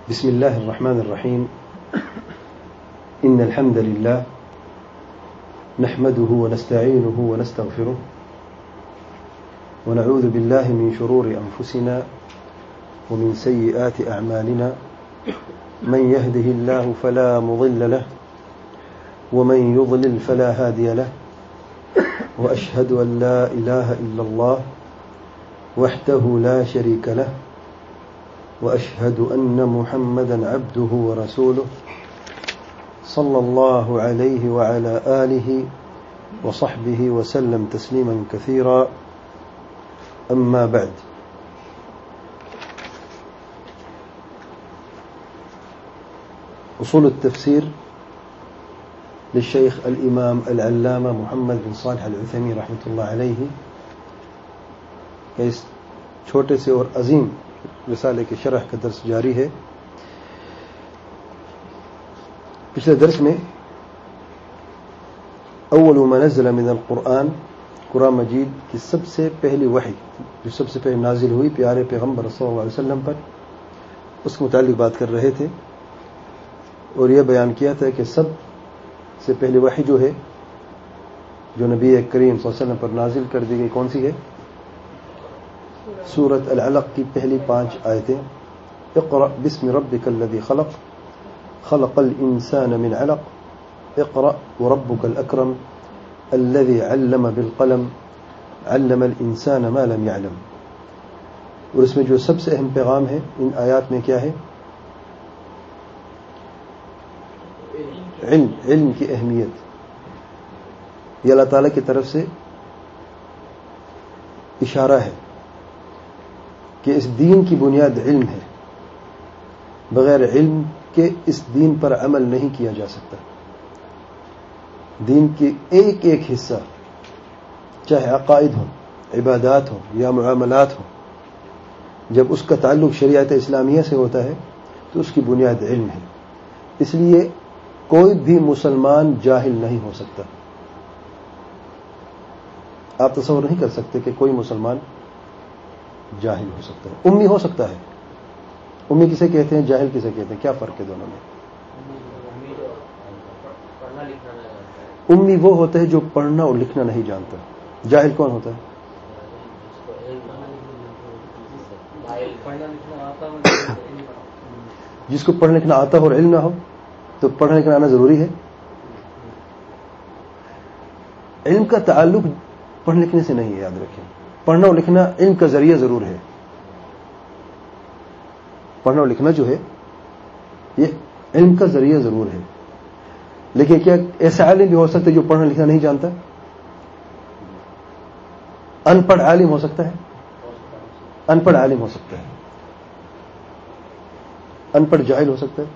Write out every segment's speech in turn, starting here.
بسم الله الرحمن الرحيم. إن الحمد لله نحمده ونستعينه ونستغفره ونعوذ بالله من شرور أنفسنا ومن سيئات أعمالنا. من يهده الله فلا مضل له ومن يضلل فلا هادي له. وأشهد أن لا إله إلا الله وحده لا شريك له وأشهد أن محمدا عبده ورسوله صلى الله عليه وعلى آله وصحبه وسلم تسليما كثيرا. أما بعد، أصول التفسير للشيخ الإمام العلامة محمد بن صالح العثيمين رحمۃ اللہ علیہ کے اس چھوٹے سے اور عظیم رسالے کی شرح کا درس جاری ہے. پچھلے درس میں اول ما نزل من القرآن، قرآن مجید کی سب سے پہلی وحی جو سب سے پہلے نازل ہوئی پیارے پیغمبر صلی اللہ علیہ وسلم پر، اس کے متعلق بات کر رہے تھے اور یہ بیان کیا تھا کہ سب سے پہلی وحی جو ہے جو نبی کریم صلی اللہ علیہ وسلم پر نازل کر دی گئی کون سی ہے؟ سورۃ العلق کی پہلی 5 آیتیں. اقرأ بسم ربک الذی خلق خلق الانسان من علق اقرأ وربک الاکرم الذی علم بالقلم علم الانسان ما لم يعلم. اور اس میں جو سب سے اہم پیغام ہے ان آیات میں کیا ہے؟ علم کی اہمیت. یہ اللہ تعالیٰ کی طرف سے اشارہ ہے کہ اس دین کی بنیاد علم ہے. بغیر علم کے اس دین پر عمل نہیں کیا جا سکتا. دین کے ایک ایک حصہ، چاہے عقائد ہو، عبادات ہو یا معاملات ہو، جب اس کا تعلق شریعت اسلامیہ سے ہوتا ہے تو اس کی بنیاد علم ہے. اس لیے کوئی بھی مسلمان جاہل نہیں ہو سکتا. آپ تصور نہیں کر سکتے کہ کوئی مسلمان جاہل ہو سکتا ہے. امی ہو سکتا ہے. امی کسے کہتے ہیں؟ جاہل کسے کہتے ہیں؟ کیا فرق ہے دونوں میں؟ امی وہ ہوتا ہے جو پڑھنا اور لکھنا نہیں جانتا. جاہل کون ہوتا ہے؟ جس کو پڑھنا لکھنا آتا ہو اور علم نہ ہو. تو پڑھنا لکھنا آنا ضروری ہے. علم کا تعلق پڑھنے لکھنے سے نہیں ہے، یاد رکھیں. پڑھنا اور لکھنا علم کا ذریعہ ضرور ہے. پڑھنا اور لکھنا جو ہے یہ علم کا ذریعہ ضرور ہے، لیکن کیا ایسا عالم بھی ہو سکتا ہے جو پڑھنا لکھنا نہیں جانتا؟ ان پڑھ عالم ہو سکتا ہے. ان پڑھ عالم ہو سکتا ہے. ان پڑھ جاہل ہو سکتا ہے.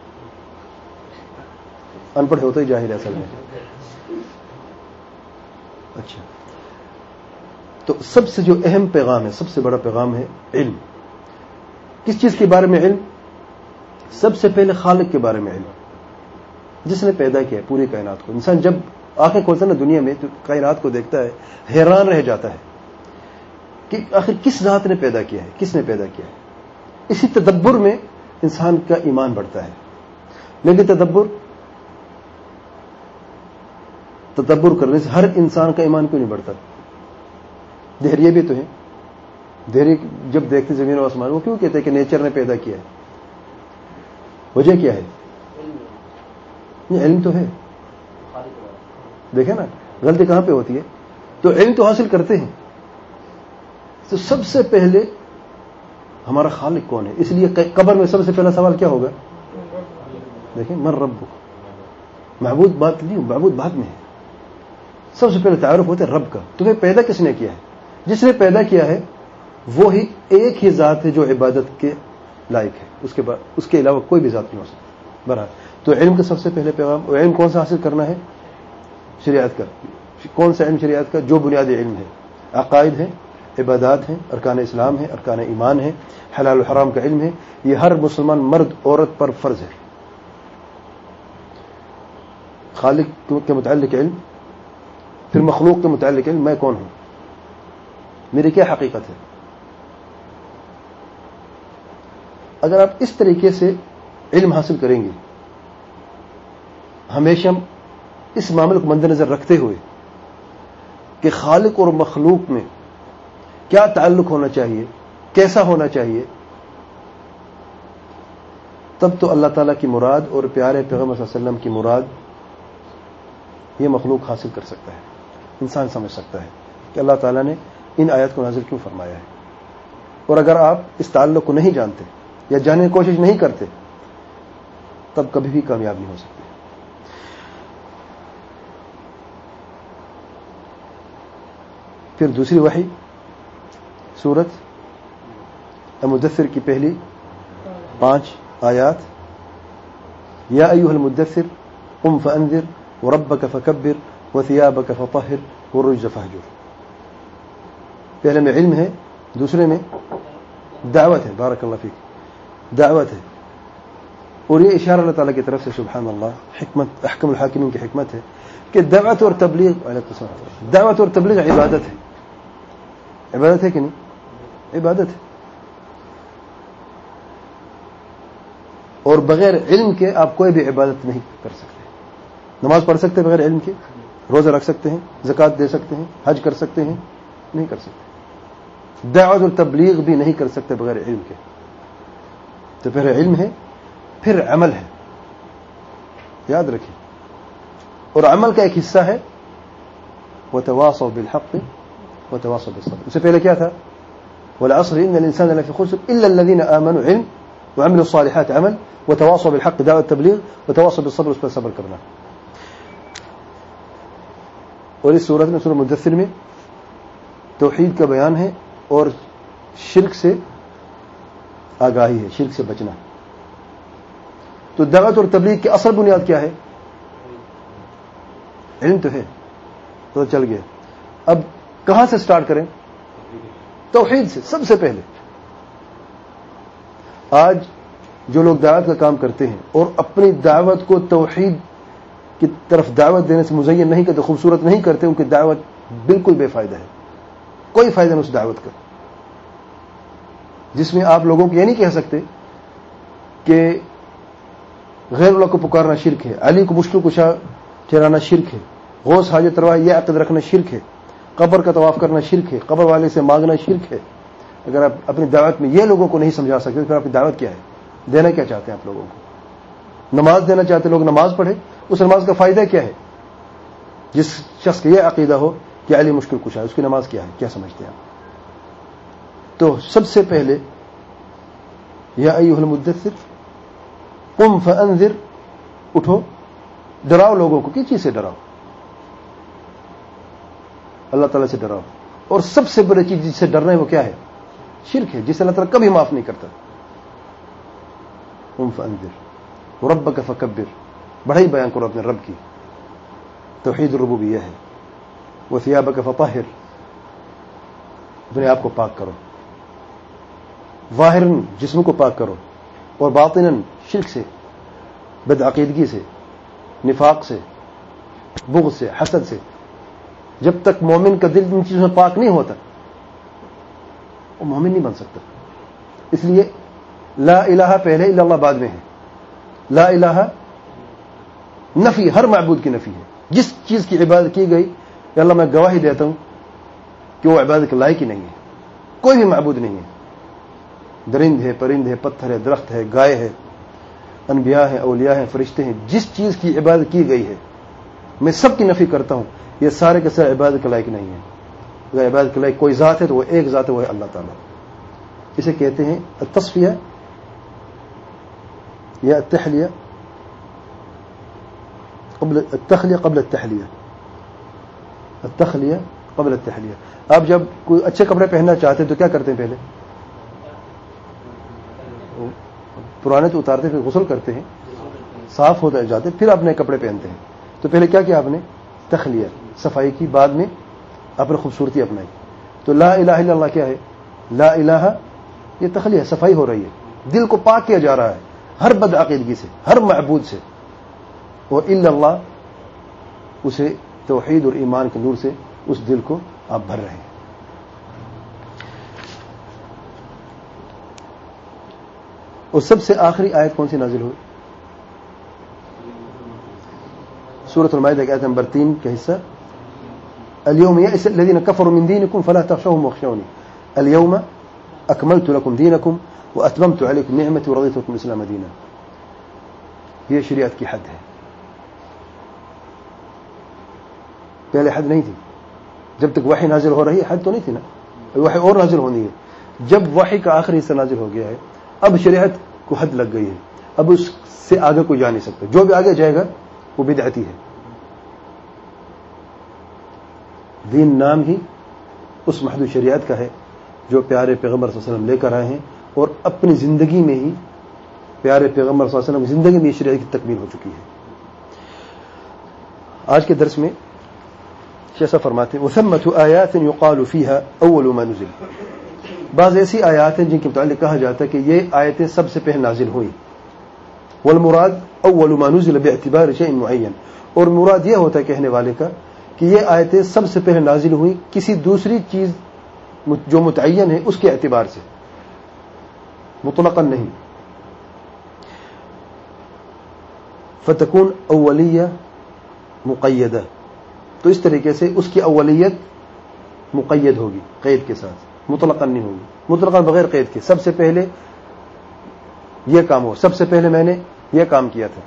ان پڑھ ہوتا ہی جاہل ہے اصل میں. اچھا، تو سب سے جو اہم پیغام ہے، سب سے بڑا پیغام ہے علم. کس چیز کے بارے میں علم؟ سب سے پہلے خالق کے بارے میں علم، جس نے پیدا کیا ہے پوری کائنات کو. انسان جب آنکھیں کھولتا ہے نا دنیا میں تو کائنات کو دیکھتا ہے، حیران رہ جاتا ہے کہ آخر کس ذات نے پیدا کیا ہے، کس نے پیدا کیا ہے. اسی تدبر میں انسان کا ایمان بڑھتا ہے. لیکن تدبر کرنے سے ہر انسان کا ایمان کیوں نہیں بڑھتا؟ دہریے بھی تو ہیں. دہری جب دیکھتے زمین و آسمان وہ کیوں کہتے ہیں کہ نیچر نے پیدا کیا ہے؟ وجہ کیا ہے؟ یہ علم تو ہے. دیکھیں نا غلطی کہاں پہ ہوتی ہے. تو علم تو حاصل کرتے ہیں. تو سب سے پہلے ہمارا خالق کون ہے؟ اس لیے قبر میں سب سے پہلا سوال کیا ہوگا؟ دیکھیں من ربک. معبود بات نہیں، معبود بعد میں ہے. سب سے پہلے تعارف ہوتا ہے رب کا. تمہیں پیدا کس نے کیا ہے؟ جس نے پیدا کیا ہے وہی ایک ہی ذات ہے جو عبادت کے لائق ہے. اس کے علاوہ کوئی بھی ذات نہیں ہو سکتا. بہرحال تو علم کا سب سے پہلے پیغام. اور علم کون سا حاصل کرنا ہے؟ شریعت کا. کون سا علم؟ شریعت کا جو بنیادی علم ہے. عقائد ہیں، عبادات ہیں، ارکان اسلام ہیں، ارکان ایمان ہیں، حلال و حرام کا علم ہے. یہ ہر مسلمان مرد عورت پر فرض ہے. خالق کے متعلق علم، پھر مخلوق کے متعلق علم. میں کون ہوں؟ میری کیا حقیقت ہے؟ اگر آپ اس طریقے سے علم حاصل کریں گے، ہمیشہ اس معاملے کو مد نظر رکھتے ہوئے کہ خالق اور مخلوق میں کیا تعلق ہونا چاہیے، کیسا ہونا چاہیے، تب تو اللہ تعالیٰ کی مراد اور پیارے پیغمبر صلی اللہ علیہ وسلم کی مراد یہ مخلوق حاصل کر سکتا ہے، انسان سمجھ سکتا ہے کہ اللہ تعالیٰ نے ان آیات کو نازل کیوں فرمایا ہے۔ اور اگر آپ اس تعلق کو نہیں جانتے یا جاننے کی کوشش نہیں کرتے تب کبھی بھی کامیاب نہیں ہو سکتے۔ پھر دوسری وحی سورت المدثر کی پہلی 5 آیات، یا ایھا المدثر قم فانذر وربک فکبر وثیابک فطہر والرجز فہجر۔ پہلے میں علم ہے، دوسرے میں دعوت ہے، بارک اللہ فیک، دعوت ہے، اور یہ اشارہ اللہ تعالیٰ کی طرف سے سبحان اللہ حکمت، احکم الحاکمین کی حکمت ہے کہ دعوت اور تبلیغ عبادت ہے، عبادت ہے کہ نہیں؟ عبادت ہے، اور بغیر علم کے آپ کوئی بھی عبادت نہیں کر سکتے۔ نماز پڑھ سکتے بغیر علم کے، روزہ رکھ سکتے ہیں، زکوٰۃ دے سکتے ہیں، حج کر سکتے ہیں، نہیں کر سکتے۔ دعوت اور تبلیغ بھی نہیں کر سکتے بغیر علم کے۔ تو پہلے علم ہے، پھر عمل ہے، یاد رکھیں۔ اور عمل کا ایک حصہ ہے وتواصوا بالحق وتواصوا بالصبر۔ اس سے پہلے کیا تھا؟ والعصر ان الانسان لفی خسر الا الذين امنوا، علم، وعملوا الصالحات عمل، وتواصوا بالحق دعوت تبلیغ، وتواصوا بالصبر، اس پر صبر کرنا۔ اور اس سورت میں، سورہ مدثر میں توحید کا بیان ہے اور شرک سے آگاہی ہے، شرک سے بچنا۔ تو دعوت اور تبلیغ کی اصل بنیاد کیا ہے؟ علم تو ہے، تو چل گیا۔ اب کہاں سے سٹارٹ کریں؟ توحید سے، سب سے پہلے۔ آج جو لوگ دعوت کا کام کرتے ہیں اور اپنی دعوت کو توحید کی طرف دعوت دینے سے مزین نہیں کرتے، خوبصورت نہیں کرتے، ان کی دعوت بالکل بے فائدہ ہے، کوئی فائدہ نہیں اس دعوت کا، جس میں آپ لوگوں کو یہ نہیں کہہ سکتے کہ غیر اللہ کو پکارنا شرک ہے، علی کو مشکل کشا ٹھہرانا شرک ہے، غوث حاجت روا یہ عقد رکھنا شرک ہے، قبر کا طواف کرنا شرک ہے، قبر والے سے مانگنا شرک ہے۔ اگر آپ اپنی دعوت میں یہ لوگوں کو نہیں سمجھا سکتے تو پھر آپ کی دعوت کیا ہے؟ دینا کیا چاہتے ہیں آپ لوگوں کو؟ نماز دینا چاہتے لوگ نماز پڑھے، اس نماز کا فائدہ کیا ہے؟ جس شخص کا یہ عقیدہ ہو کہ علی مشکل کشا ہے، اس کی نماز کیا ہے؟ کیا سمجھتے ہیں آپ؟ تو سب سے پہلے یا ایھا المدثر قم فانذر، اٹھو، ڈراؤ لوگوں کو۔ کس چیز سے ڈراؤ؟ اللہ تعالیٰ سے ڈراؤ۔ اور سب سے بڑی چیز جس سے ڈرنا ہے وہ کیا ہے؟ شرک ہے، جسے اللہ تعالیٰ کبھی معاف نہیں کرتا۔ قم فانذر وربک فکبر، بڑھائی بیان کرو اپنے رب کی، توحید الربوبیہ ہے۔ وثیابک فطہر، اپنے آپ کو پاک کرو، ظاہراً جسم کو پاک کرو، اور باطناً شرک سے، بدعقیدگی سے، نفاق سے، بغض سے، حسد سے۔ جب تک مومن کا دل ان چیزوں سے پاک نہیں ہوتا وہ مومن نہیں بن سکتا۔ اس لیے لا الہ پہلے، الا اللہ بعد میں ہے۔ لا الہ نفی، ہر معبود کی نفی ہے۔ جس چیز کی عبادت کی گئی، یا اللہ میں گواہی دیتا ہوں کہ وہ عبادت کے لائق ہی نہیں ہے، کوئی بھی معبود نہیں ہے۔ درند ہے، پرند ہے، پتھر ہے، درخت ہے، گائے ہے، انبیاء ہیں، اولیاء ہیں، فرشتے ہیں، جس چیز کی عبادت کی گئی ہے میں سب کی نفی کرتا ہوں، یہ سارے کے سارے عبادت کے لائق نہیں ہے۔ اگر عبادت کے لائق کوئی ذات ہے تو وہ ایک ذات ہے، وہ ہے اللہ تعالیٰ۔ اسے کہتے ہیں التصفیہ یا التحلیہ قبل التخلیہ قبل التحلیہ، التخلیہ قبل التحلیہ۔ آپ جب کوئی اچھے کپڑے پہننا چاہتے ہیں تو کیا کرتے ہیں؟ پہلے پرانے تو اتارتے، پھر غسل کرتے ہیں، صاف ہوتے جاتے، پھر آپ نئے کپڑے پہنتے ہیں۔ تو پہلے کیا کیا آپ نے؟ تخلیہ، صفائی کی، بعد میں اپنی خوبصورتی اپنائی۔ تو لا الہ الا اللہ کیا ہے؟ لا الہ، یہ تخلیہ، صفائی ہو رہی ہے، دل کو پاک کیا جا رہا ہے ہر بد عقیدگی سے، ہر معبود سے، اور الا اللہ، اسے توحید اور ایمان کے نور سے اس دل کو آپ بھر رہے ہیں۔ اور سب سے آخری آیت کون سی نازل ہوئی؟ سورۃ المائدہ آیت نمبر 3 کا حصہ اليوم يئس الذين كفروا من دينكم فلا تخشوهم واخشوني اليوم اكملت لكم دينكم واتممت عليكم نعمتي ورضيت لكم الاسلام دينا. یہ شریعت کی حد ہے. پہلے حد نہیں تھی. جب تک وحی نازل ہو رہی ہے حد تو نہیں تھی نا. وحی اور نازل ہونی ہے. جب وحی کا آخری حصہ نازل ہو گیا ہے اب شریعت کو حد لگ گئی ہے. اب اس سے آگے کوئی جا نہیں سکتا. جو بھی آگے جائے گا وہ بدعتی ہے. دین نام ہی اس محدود شریعت کا ہے جو پیارے پیغمبر صلی اللہ علیہ وسلم لے کر آئے ہیں اور اپنی زندگی میں ہی پیارے پیغمبر صلی اللہ علیہ وسلم کی زندگی میں یہ شریعت کی تکمیل ہو چکی ہے. آج کے درس میں ایسا فرماتے ہیں وثمة آیات یقال فیها اول ما نزل. بعض ایسی آیات ہیں جن کے متعلق کہا جاتا ہے کہ یہ آیتیں سب سے پہلے نازل ہوئی. والمراد اول ما نزل باعتبار شيء معین. اور مراد یہ ہوتا ہے کہنے والے کا کہ یہ آیتیں سب سے پہلے نازل ہوئی کسی دوسری چیز جو متعین ہے اس کے اعتبار سے, مطلقا نہیں. فتکون اولیہ مقیدہ, تو اس طریقے سے اس کی اولیت مقید ہوگی قید کے ساتھ, مطلقا نہیں ہوگی. مطلقا بغیر قید کے سب سے پہلے یہ کام ہو, سب سے پہلے میں نے یہ کام کیا تھا.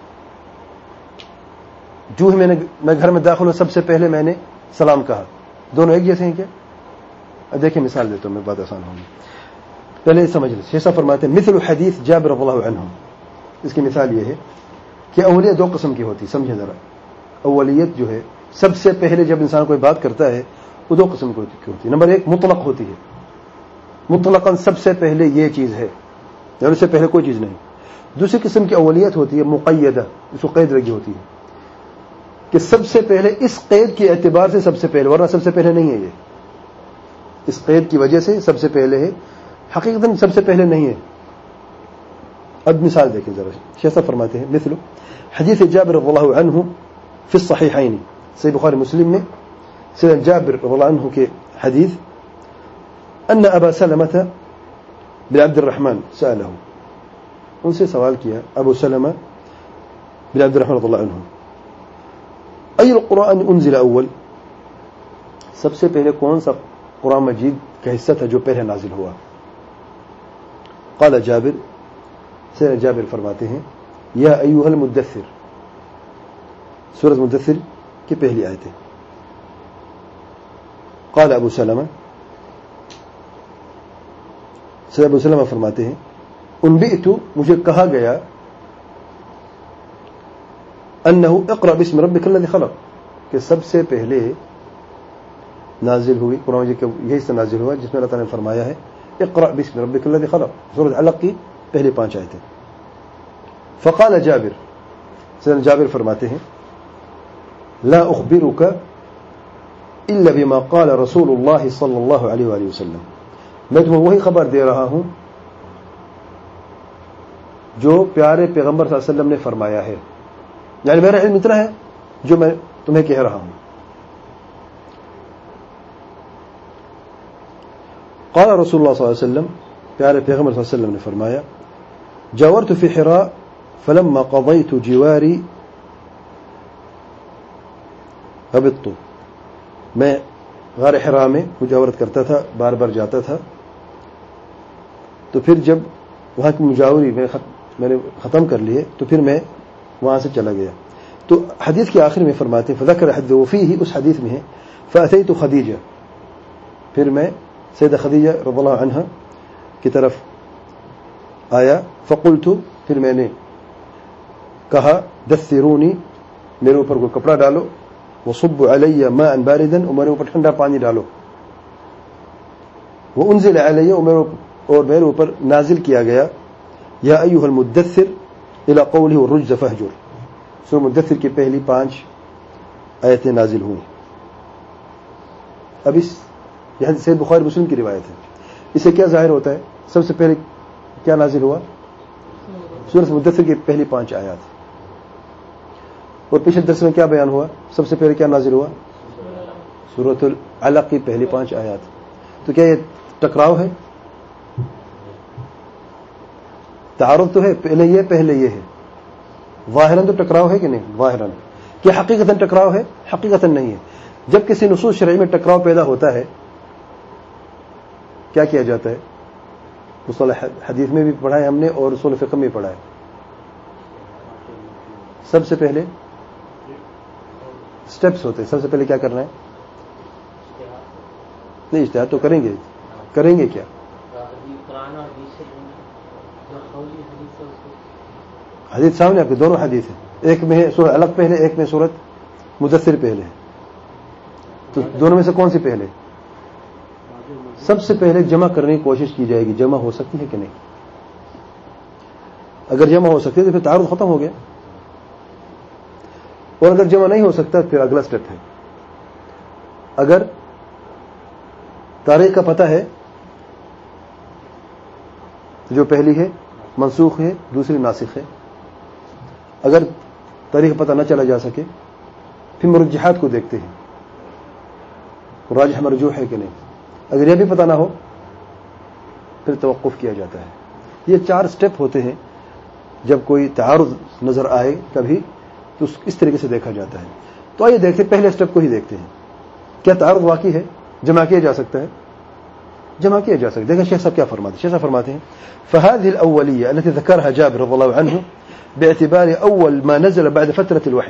جو ہی میں گھر میں داخل ہوں سب سے پہلے میں نے سلام کہا. دونوں ایک جیسے ہیں کیا؟ دیکھیں مثال دیتا ہوں میں, بات آسان ہوگی. پہلے سمجھ لیں. شیخ صاحب فرماتے ہیں مثل حدیث جابر رضی اللہ عنہ. اس کی مثال یہ ہے کہ اولیت دو قسم کی ہوتی. سمجھیں ذرا, اولیت جو ہے سب سے پہلے جب انسان کوئی بات کرتا ہے وہ دو قسم کی ہوتی ہے. نمبر ایک مطلق ہوتی ہے, مطلقاً سب سے پہلے یہ چیز ہے اور اس سے پہلے کوئی چیز نہیں. دوسری قسم کی اولیت ہوتی ہے مقیدہ, اس کو قید لگی ہوتی ہے کہ سب سے پہلے اس قید کے اعتبار سے سب سے پہلے, ورنہ سب سے پہلے نہیں ہے. یہ اس قید کی وجہ سے سب سے پہلے ہے, حقیقتاً سب سے پہلے نہیں ہے. اب مثال دیکھیں ذرا. شیخ صاحب فرماتے ہیں مثل حدیث جابر رضی اللہ عنہ فی الصحیحین. صحیح بخاری مسلم میں سیدنا جابر رضی اللہ عنہ کے حدیث ان ابا سلمة بن عبد الرحمن سأله, ان سے سوال کیا ابو سلمہ بن عبد الرحمن رضی اللہ عنہ ای القرآن انزل اول, سب سے پہلے کون سا قرآن مجید کا حصہ تھا جو پہلے نازل ہوا؟ قال جابر, سیدنا جابر فرماتے ہیں یا ایھا المدثر, سورۃ مدثر کی پہلی آیت ہے. قال ابو سلمہ, سیدنا ابو سلمہ فرماتے ہیں انبئت, مجھے کہا گیا انہ اقرأ باسم ربک الذی خلق, کہ سب سے پہلے نازل ہوئی قرآن مجید کا یہی سے نازل ہوا جس میں اللہ تعالیٰ نے فرمایا ہے اقرأ باسم ربک الذی خلق, سورۃ علق کی پہلی 5 آیتیں. فقال جابر, سیدنا جابر فرماتے ہیں لا اخبرک الا بما قال رسول اللہ صلی اللہ علیہ وآلہ وسلم, میں تمہیں وہی خبر دے رہا ہوں جو پیارے پیغمبر صلی اللہ علیہ وسلم نے فرمایا ہے. یعنی میرا علم اتنا ہے جو میں تمہیں کہہ رہا ہوں. قال رسول اللہ صلی اللہ علیہ وسلم, پیارے پیغمبر صلی اللہ علیہ وسلم نے فرمایا جاورت فی حراء فلما قضیت جواری غبطت, میں غار حراء میں مجاورت کرتا تھا, بار بار جاتا تھا, تو پھر جب وہاں کی مجاوری میں نے ختم کر لیے تو پھر میں وہاں سے چلا گیا. تو حدیث کے آخر میں فرماتے ہیں فذکر حدیث وفیہ, اس حدیث میں ہے فأتیت خدیجہ, پھر میں سیدہ خدیجہ رضی اللہ عنہا کی طرف آیا. فقلت, پھر میں نے کہا دثرونی, میرے اوپر کوئی کپڑا ڈالو, وصب علی ماء باردا, اور میرے اوپر ٹھنڈا پانی ڈالو, وانزل علی, اور میرے اوپر نازل کیا گیا یا ایھا المدثر الی قوله والرجز فاہجر. سورۃ مدثر کی پہلی 5 آیتیں نازل ہوئیں. اب اس یہ سید بخاری مسلم کی روایت ہے. اس سے کیا ظاہر ہوتا ہے؟ سب سے پہلے کیا نازل ہوا؟ سورۃ مدثر کی پہلی 5 آیات. اور پچھلے درس میں کیا بیان ہوا؟ سب سے پہلے کیا نازل ہوا؟ سورۃ العلق کی پہلی 5 آیات. تو کیا یہ ٹکراؤ ہے؟ تعارض تو ہے، پہلے یہ ہے، ظاہراً تو ٹکراؤ ہے کہ نہیں؟ ظاہراً. کیا حقیقتاً ٹکراؤ ہے؟ حقیقتاً نہیں ہے. جب کسی نصوص شرعی میں ٹکراؤ پیدا ہوتا ہے کیا کیا جاتا ہے؟ اصول حدیث میں بھی پڑھا ہے ہم نے اور اصول فقہ میں بھی پڑھا ہے. سب سے پہلے سٹیپس ہوتے ہیں. سب سے پہلے کیا کرنا ہے؟ نہیں، اجتہاد تو کریں گے کیا؟ حدیث سامنے آپ کے دونوں حدیث ہیں، ایک میں ہے سورہ الگ پہلے، ایک میں سورۃ مدثر پہلے ہے. تو دونوں میں سے کون سی پہلے؟ سب سے پہلے جمع کرنے کی کوشش کی جائے گی. جمع ہو سکتی ہے کہ نہیں؟ اگر جمع ہو سکتی ہے تو پھر تعارض ختم ہو گیا، اور اگر جمع نہیں ہو سکتا پھر اگلا سٹیپ ہے. اگر تاریخ کا پتہ ہے تو جو پہلی ہے منسوخ ہے، دوسری ناسخ ہے. اگر تاریخ پتہ نہ چلا جا سکے پھر مرجحات کو دیکھتے ہیں، راجح مرجوح ہے کہ نہیں. اگر یہ بھی پتہ نہ ہو پھر توقف کیا جاتا ہے. یہ 4 سٹیپ ہوتے ہیں. جب کوئی تعارض نظر آئے کبھی تو اس طریقے سے دیکھا جاتا ہے. تو آئیے دیکھتے ہیں، پہلے سٹیپ کو ہی دیکھتے ہیں. کیا تعارض واقعی ہے؟ جمع کیا جا سکتا ہے؟ جمع کیا جا سکتا ہے. دیکھیں شیخ صاحب کیا فرماتے ہیں. شیخ صاحب فرماتے ہیں فهذه الأولية التي ذكرها جابر رضي الله عنه باعتبار أول ما نزل بعد فترة الوحي.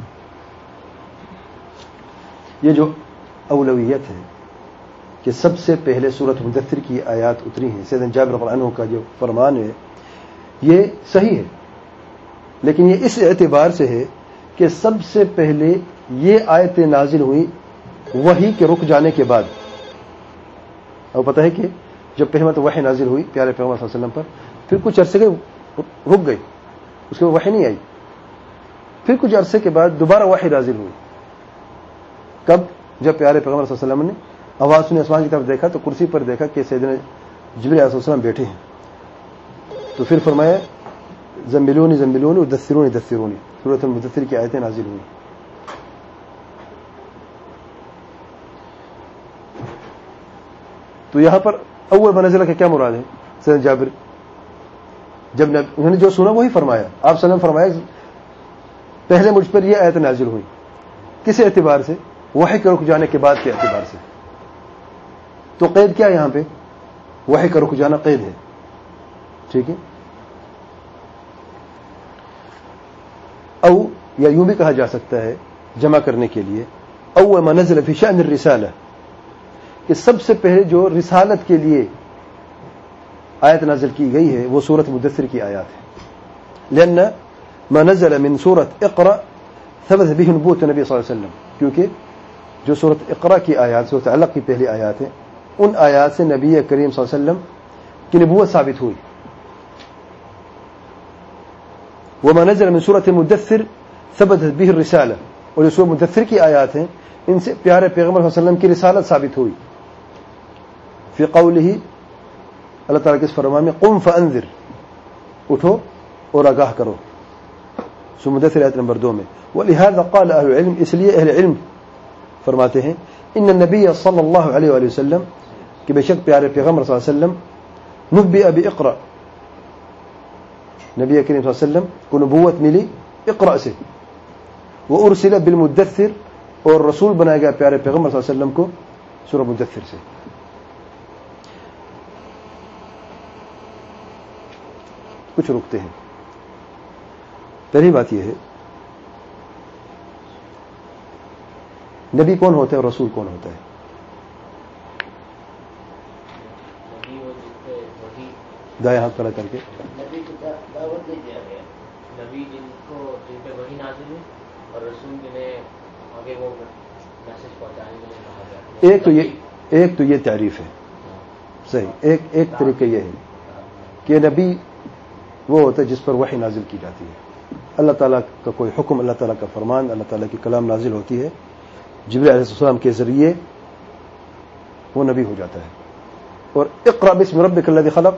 یہ جو اولویت ہے کہ سب سے پہلے سورۃ مدثر کی آیات اتری ہیں، سیدنا جابر رضی اللہ عنہ کا جو فرمان ہے یہ صحیح ہے، لیکن یہ اس اعتبار سے ہے کہ سب سے پہلے یہ آیتیں نازل ہوئی وحی کے رک جانے کے بعد. اب پتہ ہے کہ جب پہلے مرتبہ وحی نازل ہوئی پیارے پیغمبر صلی اللہ علیہ وسلم پر، پھر کچھ عرصے کے رک گئی، اس کے بعد وحی نہیں آئی. پھر کچھ عرصے کے بعد دوبارہ وحی نازل ہوئی. کب؟ جب پیارے پیغمبر صلی اللہ علیہ وسلم نے آواز سنی، آسمان کی طرف دیکھا تو کرسی پر دیکھا کہ سیدنا جبریل علیہ السلام بیٹھے ہیں. تو پھر فرمایا زملونی زملونی ودثرونی دثرونی، سورۃ المدثر کی آیتیں نازل ہوئی. تو یہاں پر اول ما نزل کا کیا مراد ہے؟ سیدنا جابر جب انہوں نے جو سنا وہی فرمایا. آپ صلی اللہ علیہ وسلم فرمایا پہلے مجھ پر یہ آیت نازل ہوئی. کس اعتبار سے؟ وحی کے رک جانے کے بعد کے اعتبار سے. تو قید کیا ہے یہاں پہ؟ وحی کا رک جانا قید ہے. ٹھیک ہے. او یا یوں بھی کہا جا سکتا ہے جمع کرنے کے لیے اول ما نزل فی شأن الرسالہ، کہ سب سے پہلے جو رسالت کے لیے آیت نازل کی گئی ہے وہ سورۃ مدثر کی آیات ہے. لأن ما نزل من سورۃ اقرأ ثبت به نبوۃ نبی صلی اللہ علیہ وسلم، کیونکہ جو سورۃ اقرأ کی آیات، سورۃ علق کی پہلی آیات ہیں، ان آیات سے نبی کریم صلی اللہ علیہ وسلم کی نبوت ثابت ہوئی. وما نزل من سورۃ مدثر ثبتت به الرسالہ، اور جو سورۃ مدثر کی آیات ہیں ان سے پیارے پیغمبر صلی اللہ علیہ وسلم کی رسالت ثابت ہوئی. فی قولہ، اللہ تعالیٰ کے اس فرمان میں قم فانذر، اٹھو اور آگاہ کرو، سورۃ مدثر آیت نمبر 2 میں. ولہذا قال اہل العلم، اس لیے اہل علم فرماتے ہیں ان النبی صلی اللہ علیہ وآلہ وسلم، کہ بے شک پیارے پیغمبر صلی اللہ علیہ وسلم نبئ باقرأ، نبی کریم صلی اللہ علیہ وسلم کو نبوت ملی اقرأ سے، وارسل بالمدثر، اور رسول بنایا گیا پیارے پیغمبر صلی اللہ علیہ وسلم کو سورۃ مدثر سے. کچھ رکتے ہیں. پہلی بات یہ ہے نبی کون ہوتا ہے اور رسول کون ہوتا ہے؟ دائیں ہاتھ کھڑا کر کے. نبی کو دعوت نہیں دیا گیا، نبی جن پہ وحی نازل ہوئی، اور رسول جنہیں آگے وہ میسج پہنچانے کے لیے کہا گیا. ایک تو یہ تعریف ہے صحیح. ایک طریقہ یہ ہے کہ نبی وہ ہوتا ہے جس پر وحی نازل کی جاتی ہے. اللہ تعالیٰ کا کوئی حکم، اللہ تعالیٰ کا فرمان، اللہ تعالیٰ کی کلام نازل ہوتی ہے، جبریل علیہ السلام کے ذریعے وہ نبی ہو جاتا ہے. اور اقرأ باسم ربک الذی خلق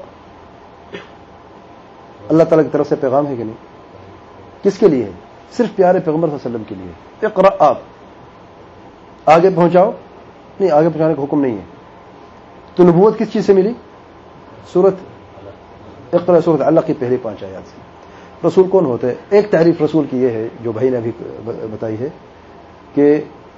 اللہ تعالیٰ کی طرف سے پیغام ہے کہ نہیں؟ کس کے لیے ہے؟ صرف پیارے پیغمبر صلی اللہ علیہ وسلم کے لیے. اقرأ، آپ آگے پہنچاؤ، نہیں آگے پہنچانے کا حکم نہیں ہے. تو نبوت کس چیز سے ملی؟ سورت اقرأ سورۃ علق کی پہلی 5 آیات سے. رسول کون ہوتے ہیں؟ ایک تعریف رسول کی یہ ہے جو بھائی نے ابھی بتائی ہے کہ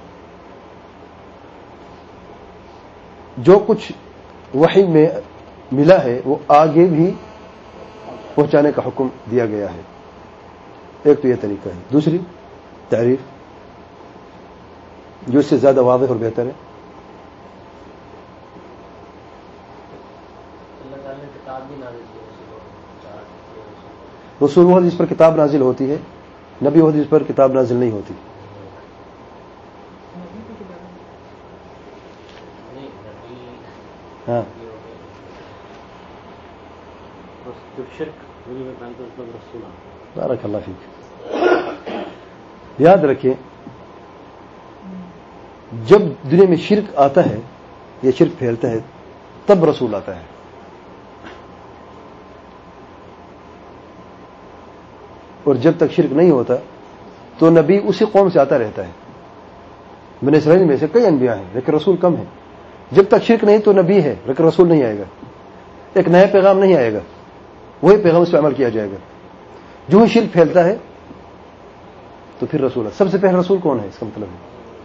جو کچھ وحی میں ملا ہے وہ آگے بھی پہنچانے کا حکم دیا گیا ہے. ایک تو یہ طریقہ ہے. دوسری تعریف جو اس سے زیادہ واضح اور بہتر ہے، رسول وہ جس پر کتاب نازل ہوتی ہے، نبی وہ جس پر کتاب نازل نہیں ہوتی. ہاں بارک اللہ فیک. یاد رکھیں جب دنیا میں شرک آتا ہے یا شرک پھیلتا ہے تب رسول آتا ہے. اور جب تک شرک نہیں ہوتا تو نبی اسی قوم سے آتا رہتا ہے. بنی اسرائیل میں سے کئی انبیاء ہیں لیکن رسول کم ہیں. جب تک شرک نہیں تو نبی ہے لیکن رسول نہیں آئے گا. ایک نیا پیغام نہیں آئے گا، وہی پیغام اس پہ عمل کیا جائے گا. جو ہی شرک پھیلتا ہے تو پھر رسول ہے. سب سے پہلے رسول کون ہے؟ اس کا مطلب ہے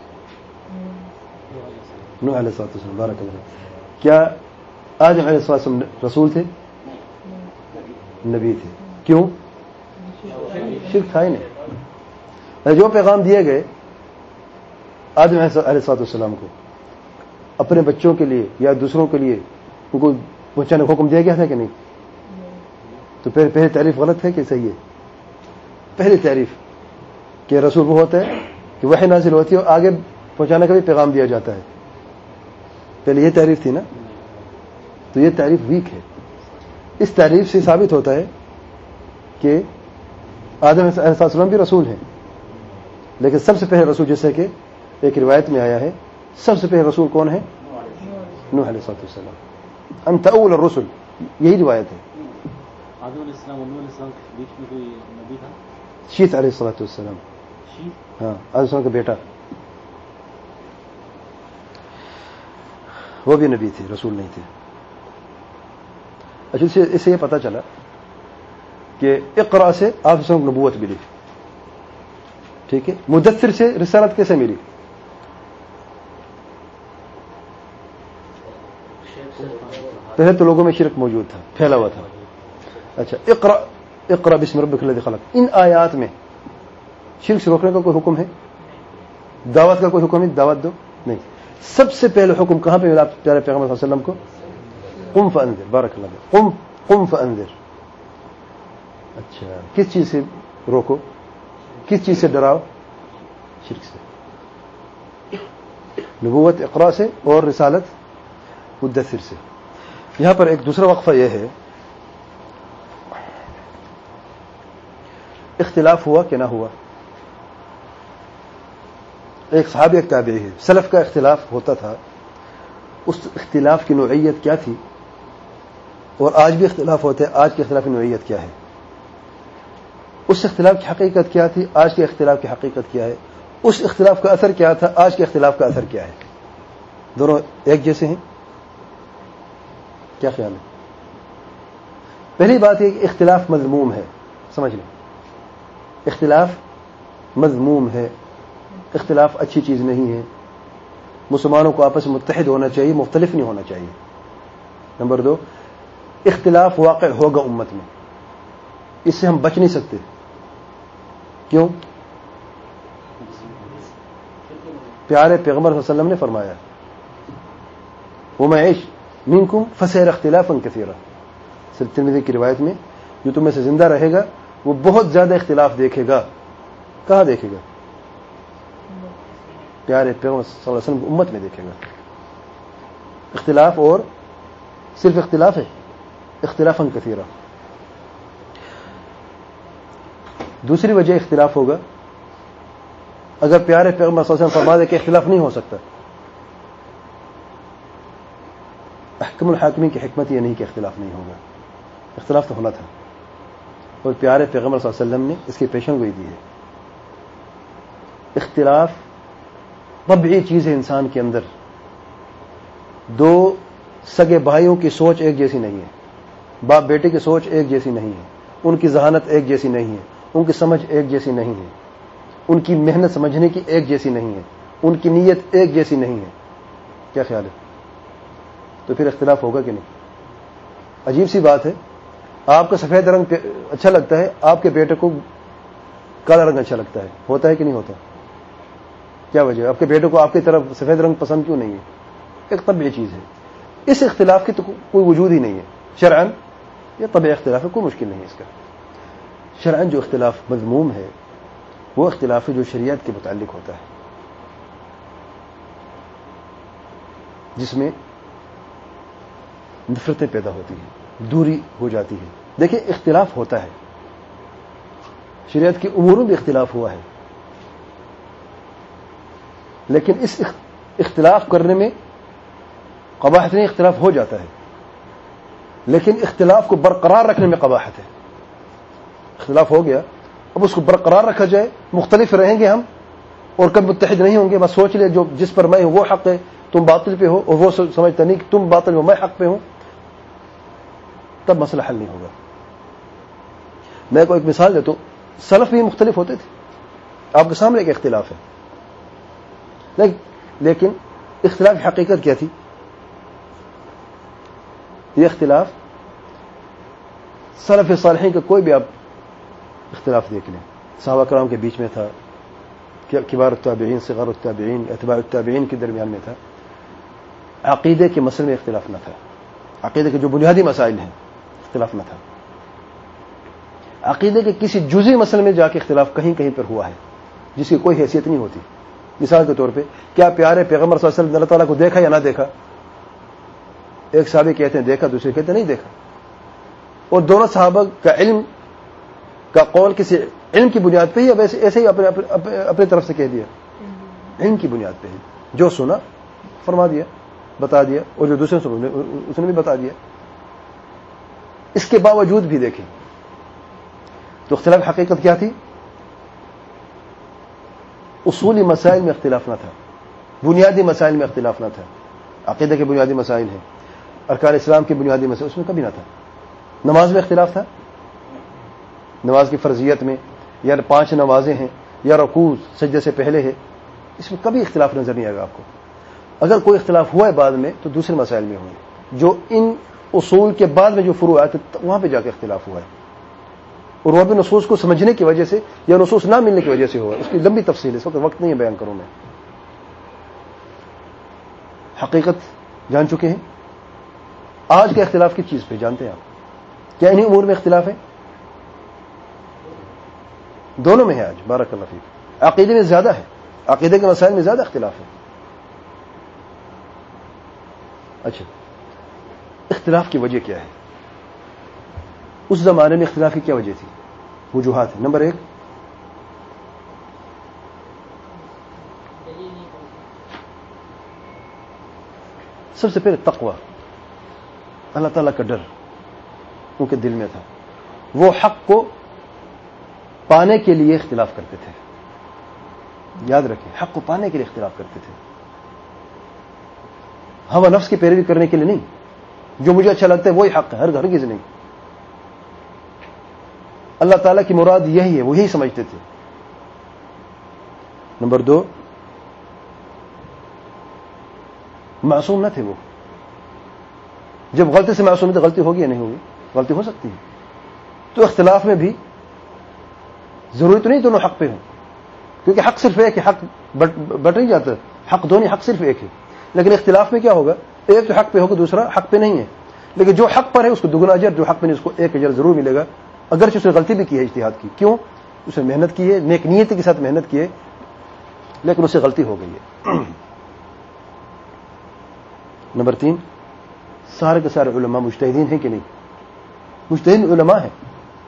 نوح علیہ السلام. بارک اللہ. کیا آدم علیہ السلام رسول تھے؟ نبی تھے. کیوں؟ شرک تھا ہی نہیں. جو پیغام دیے گئے آدم علیہ السلام کو اپنے بچوں کے لیے یا دوسروں کے لیے ان کو پہنچانے کا حکم دیا گیا تھا کہ نہیں؟ تو پہلی تعریف غلط ہے کہ صحیح ہے؟ پہلی تعریف کہ رسول وہ ہوتا ہے کہ وحی نازل ہوتی ہے اور آگے پہنچانے کا بھی پیغام دیا جاتا ہے. پہلے یہ تعریف تھی نا، تو یہ تعریف ویک ہے. اس تعریف سے ثابت ہوتا ہے کہ آدم علیہ السلام بھی رسول ہیں، لیکن سب سے پہلے رسول جیسے کہ ایک روایت میں آیا ہے سب سے پہلے رسول کون ہے؟ نوح علیہ السلام. انت اول الرسل، یہی روایت ہے. آدم علیہ السلام اور نوح علیہ السلام کے بیچ میں کوئی نبی تھا؟ شیت علیہ السلام. ہاں آدم السلام کا بیٹا، وہ بھی نبی تھے، رسول نہیں تھے. اچھا اس سے یہ پتا چلا کہ اقرا سے آپ سے نبوت ملی. ٹھیک ہے. مدثر سے رسالت کیسے ملی؟ پہلے تو لوگوں میں شرک موجود تھا، پھیلا ہوا تھا. اچھا اقرا بسم ربک الذی خلق، ان آیات میں شرک سے روکنے کا کوئی حکم ہے؟ دعوت کا کوئی حکم ہے؟ دعوت دو؟ نہیں. سب سے پہلے حکم کہاں پہ ملا پیارے پیغمبر صلی اللہ علیہ وسلم کو؟ قم فانذر. بارک اللہ. قم فانذر. اچھا کس چیز سے روکو؟ کس چیز سے ڈراؤ؟ شرک سے. نبوت اقرا سے اور رسالت مدثر سے. یہاں پر ایک دوسرا وقفہ یہ ہے، اختلاف ہوا کہ نہ ہوا؟ ایک صحابی ایک تابعی ہے. سلف کا اختلاف ہوتا تھا، اس اختلاف کی نوعیت کیا تھی؟ اور آج بھی اختلاف ہوتے ہیں، آج کے اختلاف کی نوعیت کیا ہے؟ اس اختلاف کی حقیقت کیا تھی؟ آج کے اختلاف کی حقیقت کیا ہے؟ اس اختلاف کا اثر کیا تھا؟ آج کے اختلاف کا اثر کیا ہے؟ دونوں ایک جیسے ہیں؟ کیا خیال ہے؟ پہلی بات یہ کہ اختلاف مذموم ہے. سمجھ لیں، اختلاف مذموم ہے. اختلاف اچھی چیز نہیں ہے. مسلمانوں کو آپس میں متحد ہونا چاہیے، مختلف نہیں ہونا چاہیے. نمبر 2، اختلاف واقع ہوگا امت میں، اس سے ہم بچ نہیں سکتے. کیوں؟ پیارے پیغمبر صلی اللہ علیہ وسلم نے فرمایا وَمَا يَعِشْ مِنْكُمْ فَسَيَرَ اخْتِلَافًا كَثِيرًا. ترمذی کی روایت میں جو تم میں سے زندہ رہے گا وہ بہت زیادہ اختلاف دیکھے گا. کہاں دیکھے گا؟ پیارے پیغمبر صلی اللہ علیہ وسلم کی امت میں دیکھے گا. اختلاف، اور صرف اختلاف ہے، اختلافاً کثیرا. دوسری وجہ اختلاف ہوگا اگر پیارے پیغمبر صلی اللہ علیہ وسلم فرما دے کہ اختلاف نہیں ہو سکتا. احکم الحاکمین کی حکمت یہ نہیں کہ اختلاف نہیں ہوگا، اختلاف تو ہونا تھا، اور پیارے پیغمبر صلی اللہ علیہ وسلم نے اس کی پیشن گوئی دی ہے. اختلاف طبعی چیز ہے انسان کے اندر. دو سگے بھائیوں کی سوچ ایک جیسی نہیں ہے. باپ بیٹے کی سوچ ایک جیسی نہیں ہے, ان کی ذہانت ایک جیسی نہیں ہے, ان کی سمجھ ایک جیسی نہیں ہے, ان کی محنت سمجھنے کی ایک جیسی نہیں ہے, ان کی نیت ایک جیسی نہیں ہے. کیا خیال ہے؟ تو پھر اختلاف ہوگا کہ نہیں؟ عجیب سی بات ہے, آپ کا سفید رنگ اچھا لگتا ہے, آپ کے بیٹے کو کالا رنگ اچھا لگتا ہے. ہوتا ہے کہ نہیں ہوتا؟ کیا وجہ ہے؟ آپ کے بیٹے کو آپ کی طرف سفید رنگ پسند کیوں نہیں ہے؟ ایک طبعی چیز ہے. اس اختلاف کی تو کوئی وجود ہی نہیں ہے شرعاً. یہ طبعی اختلاف ہے, کوئی مشکل نہیں ہے اس کا. شرعاً جو اختلاف مذموم ہے وہ اختلاف ہے جو شریعت کے متعلق ہوتا ہے, جس میں نفرتیں پیدا ہوتی ہیں, دوری ہو جاتی ہے. دیکھیں اختلاف ہوتا ہے, شریعت کے امور میں بھی اختلاف ہوا ہے, لیکن اس اختلاف کرنے میں قباحت نہیں, اختلاف ہو جاتا ہے, لیکن اختلاف کو برقرار رکھنے میں قباحت ہے. اختلاف ہو گیا, اب اس کو برقرار رکھا جائے, مختلف رہیں گے ہم اور کبھی متحد نہیں ہوں گے. بس سوچ لے جو جس پر میں ہوں وہ حق ہے, تم باطل پہ ہو, اور وہ سمجھتا نہیں کہ تم باطل ہو میں حق پہ ہوں, تب مسئلہ حل نہیں ہوگا. میں کو ایک مثال دیتا ہوں. سلف بھی مختلف ہوتے تھے, آپ کے سامنے ایک اختلاف ہے, لیکن اختلاف کی حقیقت کیا تھی؟ یہ اختلاف سلف صالحین کا کوئی بھی آپ اختلاف دیکھ لیں, صحابہ کرام کے بیچ میں تھا, کبار التابعین, صغار التابعین, اتباع التابعین کے درمیان میں تھا. عقیدے کے مسئلے میں اختلاف نہ تھا, عقیدے کے جو بنیادی مسائل ہیں اختلاف نہ تھا. عقیدے کے کسی جزئی مسئلے میں جا کے اختلاف کہیں کہیں پر ہوا ہے جس کی کوئی حیثیت نہیں ہوتی. مثال کے طور پہ کیا پیارے پیغمبر صلی اللہ علیہ وسلم نے اللہ تعالیٰ کو دیکھا یا نہ دیکھا؟ ایک صحابی کہتے ہیں دیکھا, دوسرے کہتے ہیں نہیں دیکھا. اور دونوں صحابہ کا علم کا قول کسی علم کی بنیاد پہ ہی, اب ایسے ہی اپنے طرف سے کہہ دیا, علم کی بنیاد پہ ہی جو سنا فرما دیا, بتا دیا, اور جو دوسرے سنا اس نے بھی بتا دیا. اس کے باوجود بھی دیکھیں تو اختلاف حقیقت کیا تھی؟ اصولی مسائل میں اختلاف نہ تھا, بنیادی مسائل میں اختلاف نہ تھا. عقیدہ کے بنیادی مسائل ہیں, ارکان اسلام کے بنیادی مسائل, اس میں کبھی نہ تھا. نماز میں اختلاف تھا, نماز کی فرضیت میں, یا 5 نمازیں ہیں, یا رکوع سجدے سے پہلے ہے, اس میں کبھی اختلاف نظر نہیں آئے گا آپ کو. اگر کوئی اختلاف ہوا ہے بعد میں تو دوسرے مسائل میں ہوئے, جو ان اصول کے بعد میں جو فروع آئے تو وہاں پہ جا کے اختلاف ہوا ہے, اور وہاں پہ نصوص کو سمجھنے کی وجہ سے یا نصوص نہ ملنے کی وجہ سے ہوا. اس کی لمبی تفصیل ہے, اس وقت نہیں ہے بیان کروں میں. حقیقت جان چکے ہیں. آج کے اختلاف کی چیز پہ جانتے ہیں آپ کیا انہی امور میں اختلاف ہے؟ دونوں میں ہے آج. بارک اللہ فیک. عقیدے میں زیادہ ہے, عقیدے کے مسائل میں زیادہ اختلاف ہے. اچھا, اختلاف کی وجہ کیا ہے؟ اس زمانے میں اختلاف کی کیا وجہ تھی؟ وجوہات ہیں. نمبر 1, سب سے پہلے تقوی, اللہ تعالیٰ کا ڈر ان کے دل میں تھا. وہ حق کو پانے کے لیے اختلاف کرتے تھے. یاد رکھیں, حق کو پانے کے لیے اختلاف کرتے تھے, ہوا نفس کی پیروی کرنے کے لیے نہیں. جو مجھے اچھا لگتا ہے وہی حق ہے, ہرگز نہیں. اللہ تعالیٰ کی مراد یہی ہے, وہ یہی سمجھتے تھے. نمبر 2, معصوم نہ تھے وہ. جب غلطی سے معصوم تھے, غلطی ہوگی یا نہیں ہوگی؟ غلطی ہو سکتی ہے. تو اختلاف میں بھی ضروری تو نہیں دونوں حق پہ ہوں, کیونکہ حق صرف ایک ہے, حق بٹ نہیں جاتا, حق دونوں, حق صرف ایک ہے. لیکن اختلاف میں کیا ہوگا؟ ایک تو حق پہ ہوگا, دوسرا حق پہ نہیں ہے. لیکن جو حق پر ہے اس کو دگنا اجر, جو حق پہ نہیں اس کو 1 اجر ضرور ملے گا, اگرچہ اس نے غلطی بھی کی ہے, اجتہاد کی. کیوں؟ اس نے محنت کی ہے, نیک نیت کے ساتھ محنت کی ہے, لیکن اس سے غلطی ہو گئی ہے. نمبر 3, سارے کے سارے علماء مجتہدین ہیں کہ نہیں؟ مجتہدین علماء ہیں,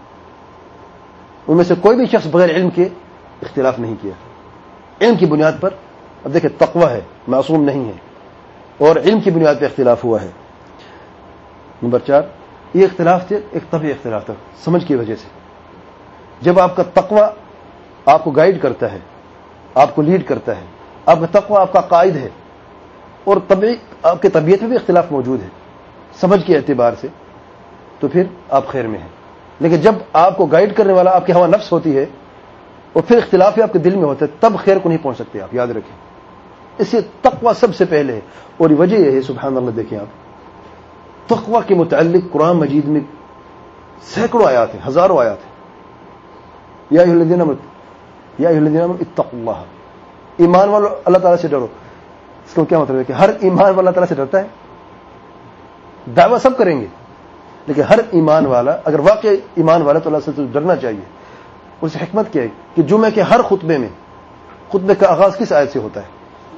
ان میں سے کوئی بھی شخص بغیر علم کے اختلاف نہیں کیا. علم کی بنیاد پر. اب دیکھیں, تقوی ہے, معصوم نہیں ہے, اور علم کی بنیاد پہ اختلاف ہوا ہے. نمبر 4, یہ اختلاف تھے ایک طبعی اختلاف تھا, سمجھ کی وجہ سے. جب آپ کا تقوی آپ کو گائیڈ کرتا ہے, آپ کو لیڈ کرتا ہے, آپ کا تقوی آپ کا قائد ہے, اور طبعی آپ کی طبیعت میں بھی اختلاف موجود ہے سمجھ کے اعتبار سے, تو پھر آپ خیر میں ہیں. لیکن جب آپ کو گائیڈ کرنے والا آپ کی ہوا نفس ہوتی ہے اور پھر اختلاف بھی آپ کے دل میں ہوتا ہے, تب خیر کو نہیں پہنچ سکتے آپ, یاد رکھیں. اس لیے تقوی سب سے پہلے ہے. اور وجہ یہ ہے, سبحان اللہ, دیکھیں آپ, تقوی کے متعلق قرآن مجید میں سینکڑوں آیات ہیں, ہزاروں آیات ہیں. یا ایھا الذین آمنوا اتقوا اللہ, ایمان والو اللہ تعالیٰ سے ڈرو. اس کا کیا مطلب ہے کہ ہر ایمان والا اللہ تعالیٰ سے ڈرتا ہے؟ دعویٰ سب کریں گے, لیکن ہر ایمان والا اگر واقعی ایمان والا تو اللہ سے ڈرنا چاہیے. اس حکمت کیا ہے کہ جمعے کے ہر خطبے میں, خطبے کا آغاز کس آیت سے ہوتا ہے؟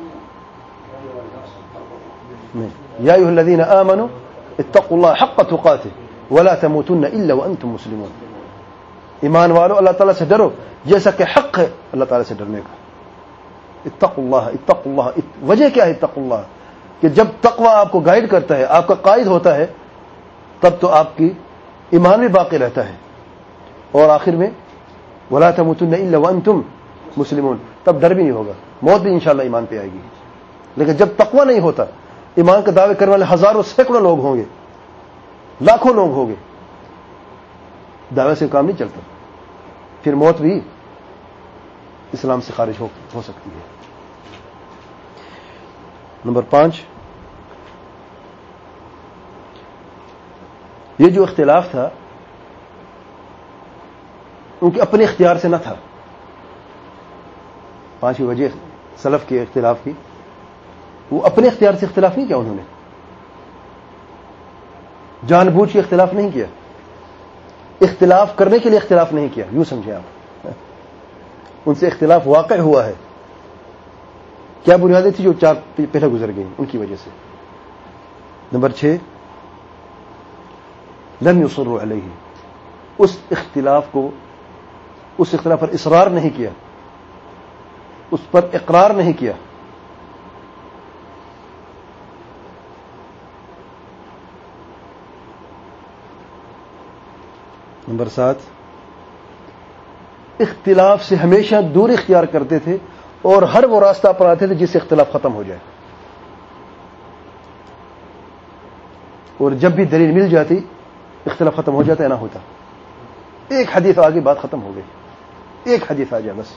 یا ایھا الذین آمنوا اتقوا اللہ حق تقاته ولا تموتن الا وانتم مسلمون. ایمان والو اللہ تعالیٰ سے ڈرو جیسا کہ حق ہے اللہ تعالیٰ سے ڈرنے کا. اتقوا اللہ, اتقوا اللہ. وجہ کیا ہے اتقوا اللہ؟ کہ جب تقوی آپ کو گائیڈ کرتا ہے, آپ کا قائد ہوتا ہے, تب تو آپ کی ایمان بھی باقی رہتا ہے. اور آخر میں ولا تموتن الا وانتم مسلمون, تب ڈر بھی نہیں ہوگا, موت بھی انشاءاللہ ایمان پہ آئے گی. لیکن جب تقوی نہیں ہوتا, ایمان کا دعوے کرنے والے ہزاروں سینکڑوں لوگ ہوں گے, لاکھوں لوگ ہوں گے, دعوے سے کام نہیں چلتا, پھر موت بھی اسلام سے خارج ہو سکتی ہے. نمبر 5, یہ جو اختلاف تھا ان کے اپنے اختیار سے نہ تھا. 5 وجہ سلف کے اختلاف کی, وہ اپنے اختیار سے اختلاف نہیں کیا, انہوں نے جان بوجھ کے اختلاف نہیں کیا, اختلاف کرنے کے لیے اختلاف نہیں کیا, یوں سمجھیں آپ. ان سے اختلاف واقع ہوا ہے. کیا بنیادیں تھی جو 4 پہلے گزر گئی, ان کی وجہ سے. نمبر 6, لم یصروا علیہ, اس اختلاف پر اصرار نہیں کیا, اس پر اقرار نہیں کیا. نمبر 7, اختلاف سے ہمیشہ دور اختیار کرتے تھے اور ہر وہ راستہ اپناتے تھے جس سے اختلاف ختم ہو جائے. اور جب بھی دلیل مل جاتی اختلاف ختم ہو جاتا ہے, نہ ہوتا. ایک حدیث آگے بات ختم ہو گئی, ایک حدیث آ جائے بس.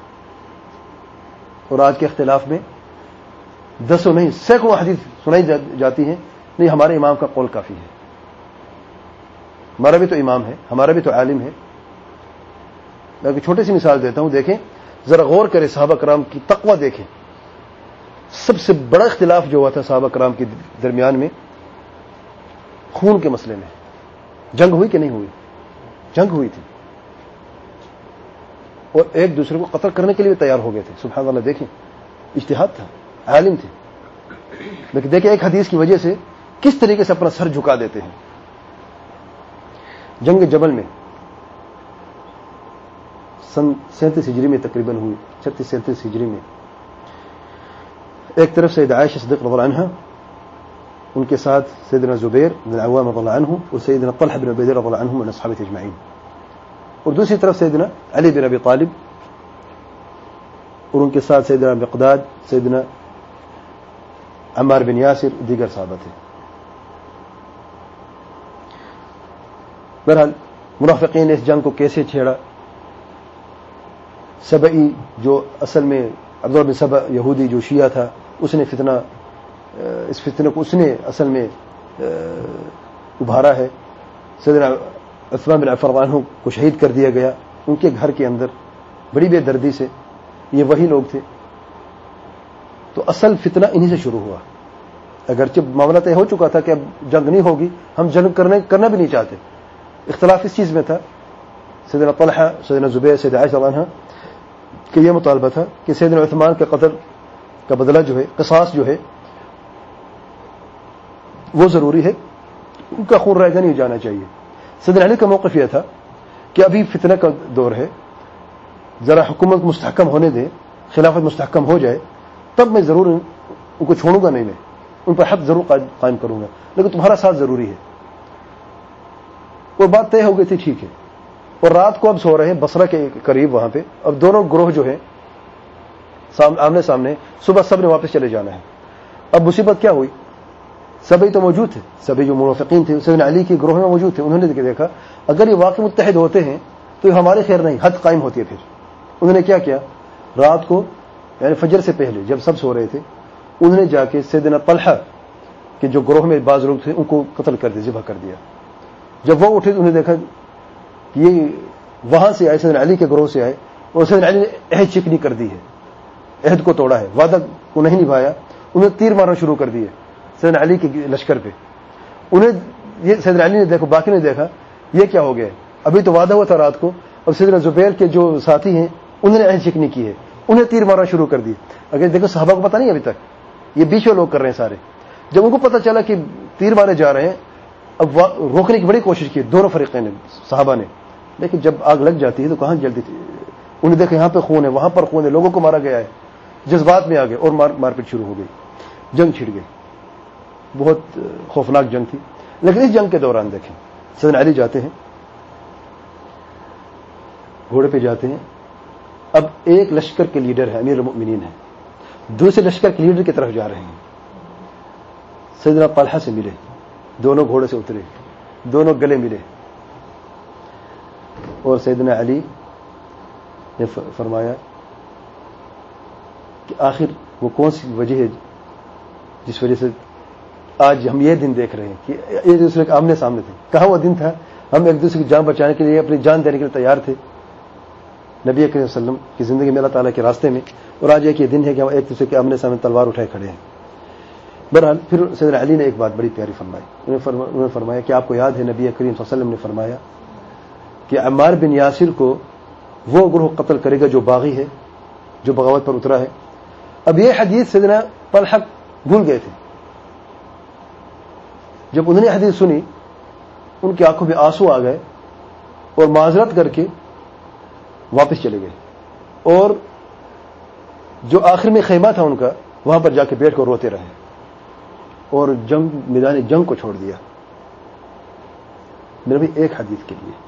اور آج کے اختلاف میں 10 نہیں سینکڑوں حدیث سنائی جاتی ہیں, نہیں ہمارے امام کا قول کافی ہے, ہمارا بھی تو امام ہے, ہمارا بھی تو عالم ہے. میں ایک چھوٹی سی مثال دیتا ہوں, دیکھیں ذرا غور کریں, صحابہ کرام کی تقوی دیکھیں. سب سے بڑا اختلاف جو ہوا تھا صحابہ کرام کے درمیان میں خون کے مسئلے میں. جنگ ہوئی کہ نہیں ہوئی؟ جنگ ہوئی تھی, اور ایک دوسرے کو قتل کرنے کے لیے تیار ہو گئے تھے. سبحان اللہ, دیکھیں اجتہاد تھا, عالم تھے, لیکن دیکھیں ایک حدیث کی وجہ سے کس طریقے سے اپنا سر جھکا دیتے ہیں. جنگ جبل میں سن 37 ہجری میں تقریباً ہوئی, 36-37 ہجری میں. ایک طرف سیدہ عائشہ صدیقہ رضی اللہ عنہا, ان کے ساتھ سیدنا زبیر بن العوام رضی اللہ عنہ اور سیدنا طلحہ بن عبید رضی اللہ عنہم من اصحابہ اجمعین, اور دوسری طرف سیدنا علی بن ابی طالب اور ان کے ساتھ سیدنا مقداد, سیدنا عمار بن یاسر, دیگر صحابہ تھے. بہرحال منافقین نے اس جنگ کو کیسے چھیڑا. سبئی جو اصل میں عبداللہ بن سبا یہودی جو شیعہ تھا, اس نے اس فتنہ کو اس نے اصل میں ابھارا ہے. سیدنا عثمان بن عفان عنہ کو شہید کر دیا گیا ان کے گھر کے اندر بڑی بے دردی سے. یہ وہی لوگ تھے. تو اصل فتنہ انہی سے شروع ہوا. اگرچہ معاملہ طے ہو چکا تھا کہ اب جنگ نہیں ہوگی, ہم جنگ کرنا بھی نہیں چاہتے. اختلاف اس چیز میں تھا, سیدنا طلحہ, سیدنا زبیر, سیدنا عائشہ رضی اللہ عنہا, کہ یہ مطالبہ تھا کہ سیدنا عثمان کے قتل کا بدلہ جو ہے, قصاص جو ہے, وہ ضروری ہے, ان کا خون رائگاں نہیں جانا چاہیے. سیدنا علی کا موقف یہ تھا کہ ابھی فتنہ کا دور ہے, ذرا حکومت مستحکم ہونے دیں, خلافت مستحکم ہو جائے, تب میں ضرور ان کو چھوڑوں گا نہیں, میں ان پر حد ضرور قائم کروں گا, لیکن تمہارا ساتھ ضروری ہے. وہ بات طے ہو گئی تھی, ٹھیک ہے. اور رات کو اب سو رہے ہیں بصرہ کے قریب وہاں پہ. اب دونوں گروہ جو ہیں آمنے سامنے, صبح سب نے واپس چلے جانا ہے. اب مصیبت کیا ہوئی, سبھی تو موجود تھے, سبھی جو منافقین تھے سیدنا علی کے گروہ میں موجود تھے. انہوں نے دیکھا اگر یہ واقعی متحد ہوتے ہیں تو یہ ہمارے خیر نہیں, حد قائم ہوتی ہے. پھر انہوں نے کیا رات کو یعنی فجر سے پہلے جب سب سو رہے تھے, انہوں نے جا کے سیدنا طلحہ کہ جو گروہ میں بعض لوگ تھے ان کو قتل کر دیا, ذبح کر دیا. جب وہ اٹھے انہوں نے دیکھا کہ یہ وہاں سے آئے, سیدنا علی کے گروہ سے آئے, اور سیدنا علی نے عہد چکنی کر دی ہے, عہد کو توڑا ہے, وعدہ کو نہیں نبھایا. انہیں تیر مارنا شروع کر دیے سیدنا علی کے لشکر پہ. انہیں یہ سیدنا علی نے دیکھا, باقی نے دیکھا یہ کیا ہو گیا, ابھی تو وعدہ ہوا تھا رات کو, اور سیدنا زبیر کے جو ساتھی ہیں انہوں نے عہد چکنی کی ہے, انہیں تیر مارنا شروع کر دی. اگر دیکھو صحابہ کو پتہ نہیں ابھی تک, یہ بیچ میں لوگ کر رہے ہیں سارے. جب ان کو پتہ چلا کہ تیر مارے جا رہے ہیں, اب روکنے کی بڑی کوشش کی دونوں فریقین نے, صحابہ نے, لیکن جب آگ لگ جاتی ہے تو کہاں جلدی تھی. انہیں دیکھا یہاں پہ خون ہے, وہاں پر خون ہے, لوگوں کو مارا گیا ہے, جذبات میں آ گئے اور مار پیٹ شروع ہو گئی, جنگ چھڑ گئی. بہت خوفناک جنگ تھی. لیکن اس جنگ کے دوران دیکھیں سیدنا علی جاتے ہیں, گھوڑے پہ جاتے ہیں. اب ایک لشکر کے لیڈر ہے, امیر المؤمنین ہے, دوسرے لشکر کے لیڈر کی طرف جا رہے ہیں. سیدنا طلحہ سے ملے, دونوں گھوڑے سے اترے, دونوں گلے ملے, اور سیدنا علی نے فرمایا کہ آخر وہ کون سی وجہ ہے جس وجہ سے آج ہم یہ دن دیکھ رہے ہیں کہ ایک دوسرے کے آمنے سامنے تھے. کہاں وہ دن تھا ہم ایک دوسرے کی جان بچانے کے لیے, اپنی جان دینے کے لیے تیار تھے نبی کریم صلی اللہ علیہ وسلم کی زندگی میں, اللہ تعالیٰ کے راستے میں, اور آج ایک یہ دن ہے کہ ہم ایک دوسرے کے آمنے سامنے تلوار اٹھائے کھڑے ہیں. بہرحال پھر سیدنا علی نے ایک بات بڑی پیاری فرمائی. انہوں نے فرمایا کہ آپ کو یاد ہے نبی کریم صلی اللہ علیہ وسلم نے فرمایا کہ عمار بن یاسر کو وہ گروہ قتل کرے گا جو باغی ہے, جو بغاوت پر اترا ہے. اب یہ حدیث سیدنا طلحہ بھول گئے تھے. جب انہوں نے حدیث سنی ان کی آنکھوں میں آنسو آ گئے اور معذرت کر کے واپس چلے گئے, اور جو آخر میں خیمہ تھا ان کا وہاں پر جا کے بیٹھ کر روتے رہے, اور میدان جنگ کو چھوڑ دیا. میرا بھی ایک حدیث کے لیے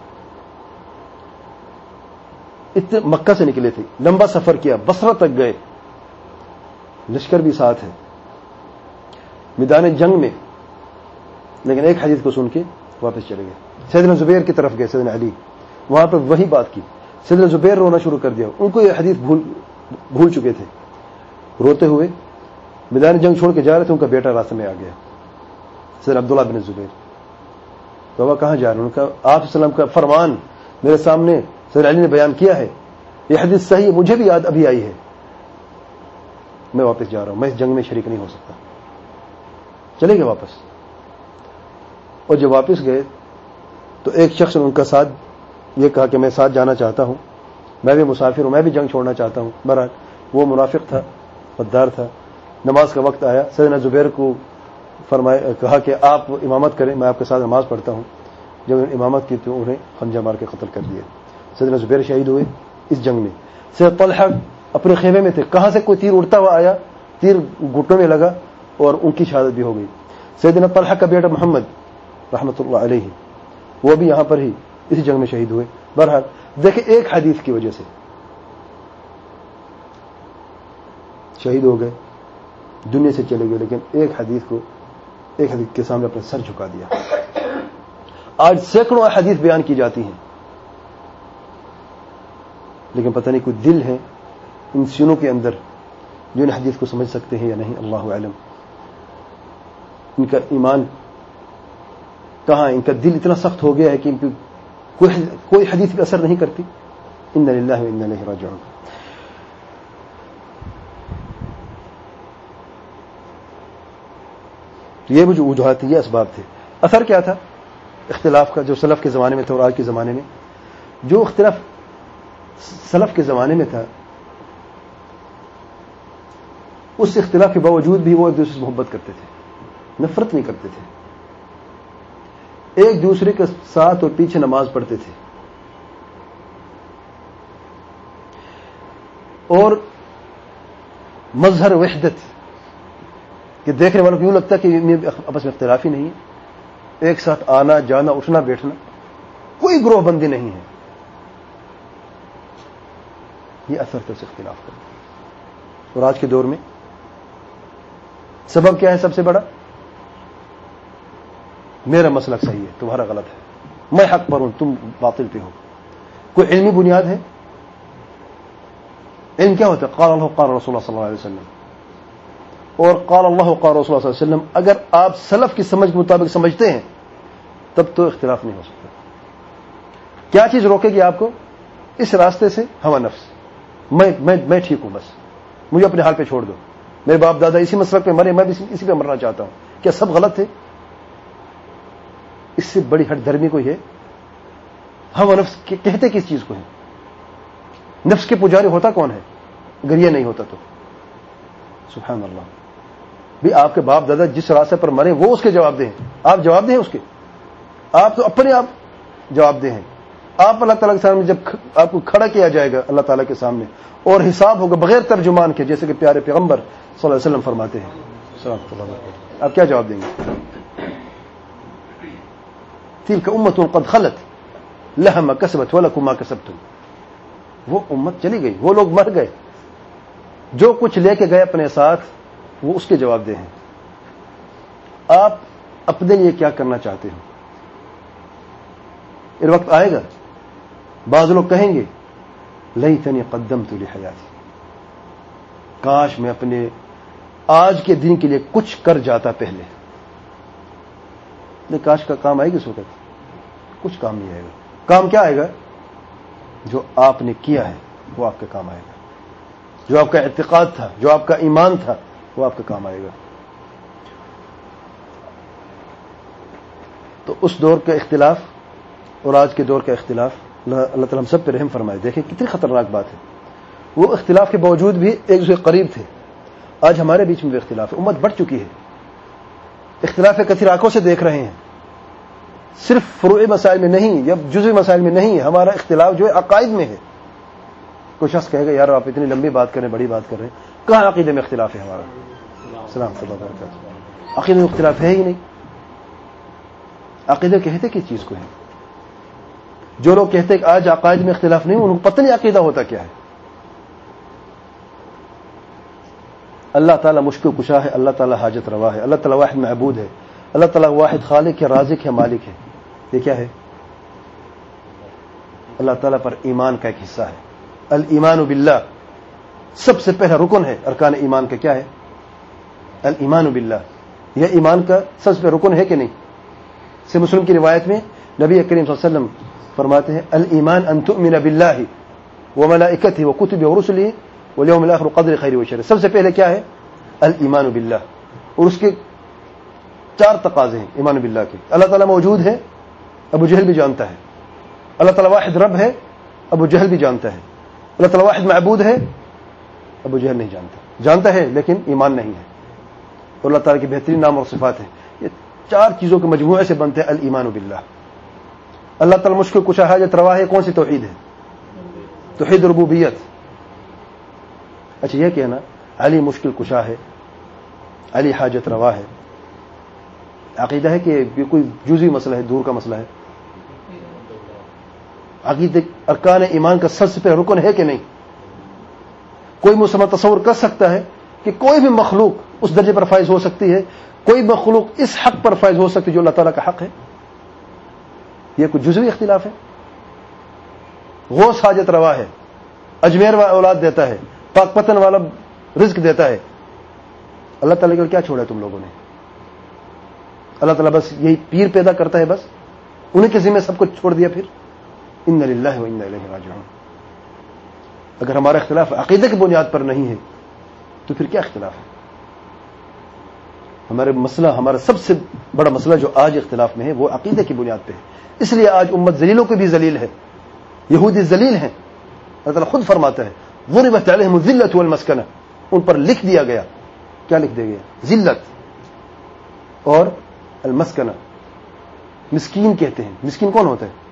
اتنے مکہ سے نکلے تھے, لمبا سفر کیا, بصرہ تک گئے, لشکر بھی ساتھ ہے, میدان جنگ میں, لیکن ایک حدیث کو سن کے واپس چلے گئے. سیدنا زبیر کی طرف گئے سیدنا علی, وہاں پر وہی بات کی. سیدنا زبیر رونا شروع کر دیا, ان کو یہ حدیث بھول چکے تھے. روتے ہوئے میدان جنگ چھوڑ کے جا رہے تھے, ان کا بیٹا راستے میں آ گیا, سیدنا عبداللہ بن زبیر. بابا کہاں جا رہے ہیں؟ ان کا آپ وسلم کا فرمان میرے سامنے سیدنا علی نے بیان کیا ہے, یہ حدیث صحیح ہے, مجھے بھی یاد ابھی آئی ہے, میں واپس جا رہا ہوں, میں اس جنگ میں شریک نہیں ہو سکتا. چلے گئے واپس. اور جب واپس گئے تو ایک شخص نے ان کا ساتھ یہ کہا کہ میں ساتھ جانا چاہتا ہوں, میں بھی مسافر ہوں, میں بھی جنگ چھوڑنا چاہتا ہوں. بہرحال وہ منافق تھا, غدار تھا. نماز کا وقت آیا, سیدنا زبیر کو کہا کہ آپ امامت کریں, میں آپ کے ساتھ نماز پڑھتا ہوں. جب انہوں نے امامت کی تو انہیں خنجر مار کے قتل کر دیا. سیدنا زبیر شہید ہوئے اس جنگ میں. سیدنا طلحہ اپنے خیمے میں تھے, کہاں سے کوئی تیر اڑتا ہوا آیا, تیر گھٹنوں میں لگا اور ان کی شہادت بھی ہو گئی. سیدنا طلحہ کا بیٹا محمد رحمۃ اللہ علیہ, وہ بھی یہاں پر ہی اسی جنگ میں شہید ہوئے. بہرحال دیکھیں ایک حدیث کی وجہ سے شہید ہو گئے, دنیا سے چلے گئے, لیکن ایک حدیث کے سامنے اپنا سر جھکا دیا. آج سینکڑوں حدیث بیان کی جاتی ہیں, لیکن پتہ نہیں کوئی دل ہے ان سینوں کے اندر جو ان حدیث کو سمجھ سکتے ہیں یا نہیں, اللہ اعلم. ان کا ایمان کہاں, ان کا دل اتنا سخت ہو گیا ہے کہ ان پہ کوئی حدیث بھی اثر نہیں کرتی. انا للہ و انا الیہ راجعون. یہ جو وجوہات تھی, یہ اسباب تھے. اثر کیا تھا اختلاف کا جو سلف کے زمانے میں تھا اور آج کے زمانے میں؟ جو اختلاف سلف کے زمانے میں تھا اس اختلاف کے باوجود بھی وہ ایک دوسرے سے محبت کرتے تھے, نفرت نہیں کرتے تھے, ایک دوسرے کے ساتھ اور پیچھے نماز پڑھتے تھے, اور مظہر وحدت کہ دیکھنے والوں کو یوں لگتا ہے کہ آپس میں اختلاف ہی نہیں ہے, ایک ساتھ آنا جانا اٹھنا بیٹھنا, کوئی گروہ بندی نہیں ہے. یہ اثر تھا اس اختلاف کا. اور آج کے دور میں سبب کیا ہے سب سے بڑا؟ میرا مسلک صحیح ہے، تمہارا غلط ہے، میں حق پر ہوں، تم باطل پہ ہو. کوئی علمی بنیاد ہے؟ علم کیا ہوتا ہے؟ قال اللہ قال رسول اللہ صلی اللہ علیہ وسلم. اور قال اللہ قال رسول اللہ صلی اللہ علیہ وسلم اگر آپ سلف کی سمجھ کے مطابق سمجھتے ہیں تب تو اختلاف نہیں ہو سکتا. کیا چیز روکے گی آپ کو اس راستے سے؟ ہوا نفس. میں ٹھیک ہوں، بس مجھے اپنے حال پہ چھوڑ دو، میرے باپ دادا اسی مسلک پہ مرے، میں بھی اسی پہ مرنا چاہتا ہوں. کیا سب غلط ہے؟ اس سے بڑی ہٹ دھرمی کوئی ہے؟ ہوا نفس کہتے کس چیز کو ہے؟ نفس کے پجاری ہوتا کون ہے اگر یہ نہیں ہوتا تو؟ سبحان اللہ. بھی آپ کے باپ دادا جس راستے پر مرے وہ اس کے جواب دیں، آپ جواب دیں اس کے؟ آپ تو اپنے آپ جواب دیں ہیں. آپ اللہ تعالیٰ کے سامنے جب آپ کو کھڑا کیا جائے گا اللہ تعالیٰ کے سامنے اور حساب ہوگا بغیر ترجمان کے، جیسے کہ پیارے پیغمبر صلی اللہ علیہ وسلم فرماتے ہیں، آپ کیا جواب دیں گے؟ تلک امت قد خلت لها ما کسبت ولکم ما کسبتم. وہ امت چلی گئی، وہ لوگ مر گئے، جو کچھ لے کے گئے اپنے ساتھ وہ اس کے جواب دہ ہیں. آپ اپنے لیے کیا کرنا چاہتے ہو؟ یہ وقت آئے گا بعض لوگ کہیں گے لیتنی قدمت لحیاتی، کاش میں اپنے آج کے دن کے لیے کچھ کر جاتا پہلے. لیکن کاش کا کام آئے گا اس وقت؟ کچھ کام نہیں آئے گا. کام کیا آئے گا؟ جو آپ نے کیا ہے وہ آپ کے کام آئے گا. جو آپ کا اعتقاد تھا، جو آپ کا ایمان تھا، وہ آپ کے کام آئے گا. تو اس دور کا اختلاف اور آج کے دور کا اختلاف، اللہ تعالیٰ ہم سب پہ رحم فرمائے. دیکھیں کتنی خطرناک بات ہے. وہ اختلاف کے باوجود بھی ایک دوسرے قریب تھے. آج ہمارے بیچ میں بھی اختلاف ہے. امت بڑھ چکی ہے، اختلاف کثیر آنکھوں سے دیکھ رہے ہیں. صرف فروعی مسائل میں نہیں یا جزوی مسائل میں نہیں، ہمارا اختلاف جو ہے عقائد میں ہے. کوئی شخص کہے گا یار آپ اتنی لمبی بات کر رہے ہیں، بڑی بات کر رہے ہیں، کہاں عقیدے میں اختلاف ہے ہمارا؟ السلام علیکم و رحمۃ اللہ. عقیدے میں اختلاف ہے ہی نہیں. عقیدے کہتے کس چیز کو ہے؟ جو لوگ کہتے ہیں کہ آج عقائد میں اختلاف نہیں، ان کو پتہ نہیں عقیدہ ہوتا کیا ہے. اللہ تعالیٰ مشکل کشا ہے، اللہ تعالیٰ حاجت روا ہے، اللہ تعالیٰ واحد معبود ہے، اللہ تعالیٰ واحد خالق ہے، رازق ہے، مالک ہے. یہ کیا ہے؟ اللہ تعالیٰ پر ایمان کا ایک حصہ ہے. الایمان باللہ سب سے پہلا رکن ہے ارکان ایمان کا. کیا ہے؟ الایمان باللہ. یہ ایمان کا سب سے پہلا رکن ہے کہ نہیں؟ سے مسلم کی روایت میں نبی کریم صلی اللہ علیہ وسلم فرماتے ہیں الایمان ان تؤمن باللہ وملائکتہ وکتبہ ورسلہ والیوم الاخر وقدر خیر و شر. سب سے پہلے کیا ہے؟ الایمان باللہ. اور اس کے 4 تقاضے ہیں ایمان باللہ کے. اللہ تعالیٰ موجود ہے، ابو جہل بھی جانتا ہے. اللہ تعالیٰ واحد رب ہے، ابو جہل بھی جانتا ہے. اللہ تعالیٰ واحد معبود ہے، ابو جہل نہیں جانتا. جانتا ہے لیکن ایمان نہیں ہے. اور اللہ تعالیٰ کی بہترین نام اور صفات ہیں. یہ 4 چیزوں کے مجموعے سے بنتے ہیں الایمان باللہ. اللہ تعالیٰ مشکل کشا حاجت روا ہے. کون سی توحید ہے؟ توحید ربوبیت. اچھا یہ کہنا علی مشکل کشا ہے، علی حاجت روا ہے، عقیدہ ہے کہ یہ کوئی جزوی مسئلہ ہے، دور کا مسئلہ ہے؟ عقیدہ ارکان ایمان کا سب سے پہلا رکن ہے کہ نہیں؟ کوئی مسلمان تصور کر سکتا ہے کہ کوئی بھی مخلوق اس درجے پر فائز ہو سکتی ہے، کوئی مخلوق اس حق پر فائز ہو سکتی ہے جو اللہ تعالیٰ کا حق ہے؟ یہ کوئی جزوی اختلاف ہے؟ غوث حاجت روا ہے، اجمیر والا اولاد دیتا ہے، پاک پتن والا رزق دیتا ہے. اللہ تعالیٰ کو کیا چھوڑا ہے تم لوگوں نے؟ اللہ تعالیٰ بس یہی پیر پیدا کرتا ہے، بس انہیں کے ذمہ سب کچھ چھوڑ دیا. پھر ان للہ و انا الیہ راجعون. اگر ہمارا اختلاف عقیدے کی بنیاد پر نہیں ہے تو پھر کیا اختلاف ہے؟ ہمارا سب سے بڑا مسئلہ جو آج اختلاف میں ہے وہ عقیدے کی بنیاد پہ ہے. اس لیے آج امت ذلیلوں کی بھی ذلیل ہے. یہودی ذلیل ہیں. اللہ تعالیٰ خود فرماتا ہے ضربت علیہم الذلۃ والمسکنہ. ان پر لکھ دیا گیا. کیا لکھ دیا گیا؟ ذلت اور المسکنہ. مسکین کہتے ہیں. مسکین کون ہوتا ہے؟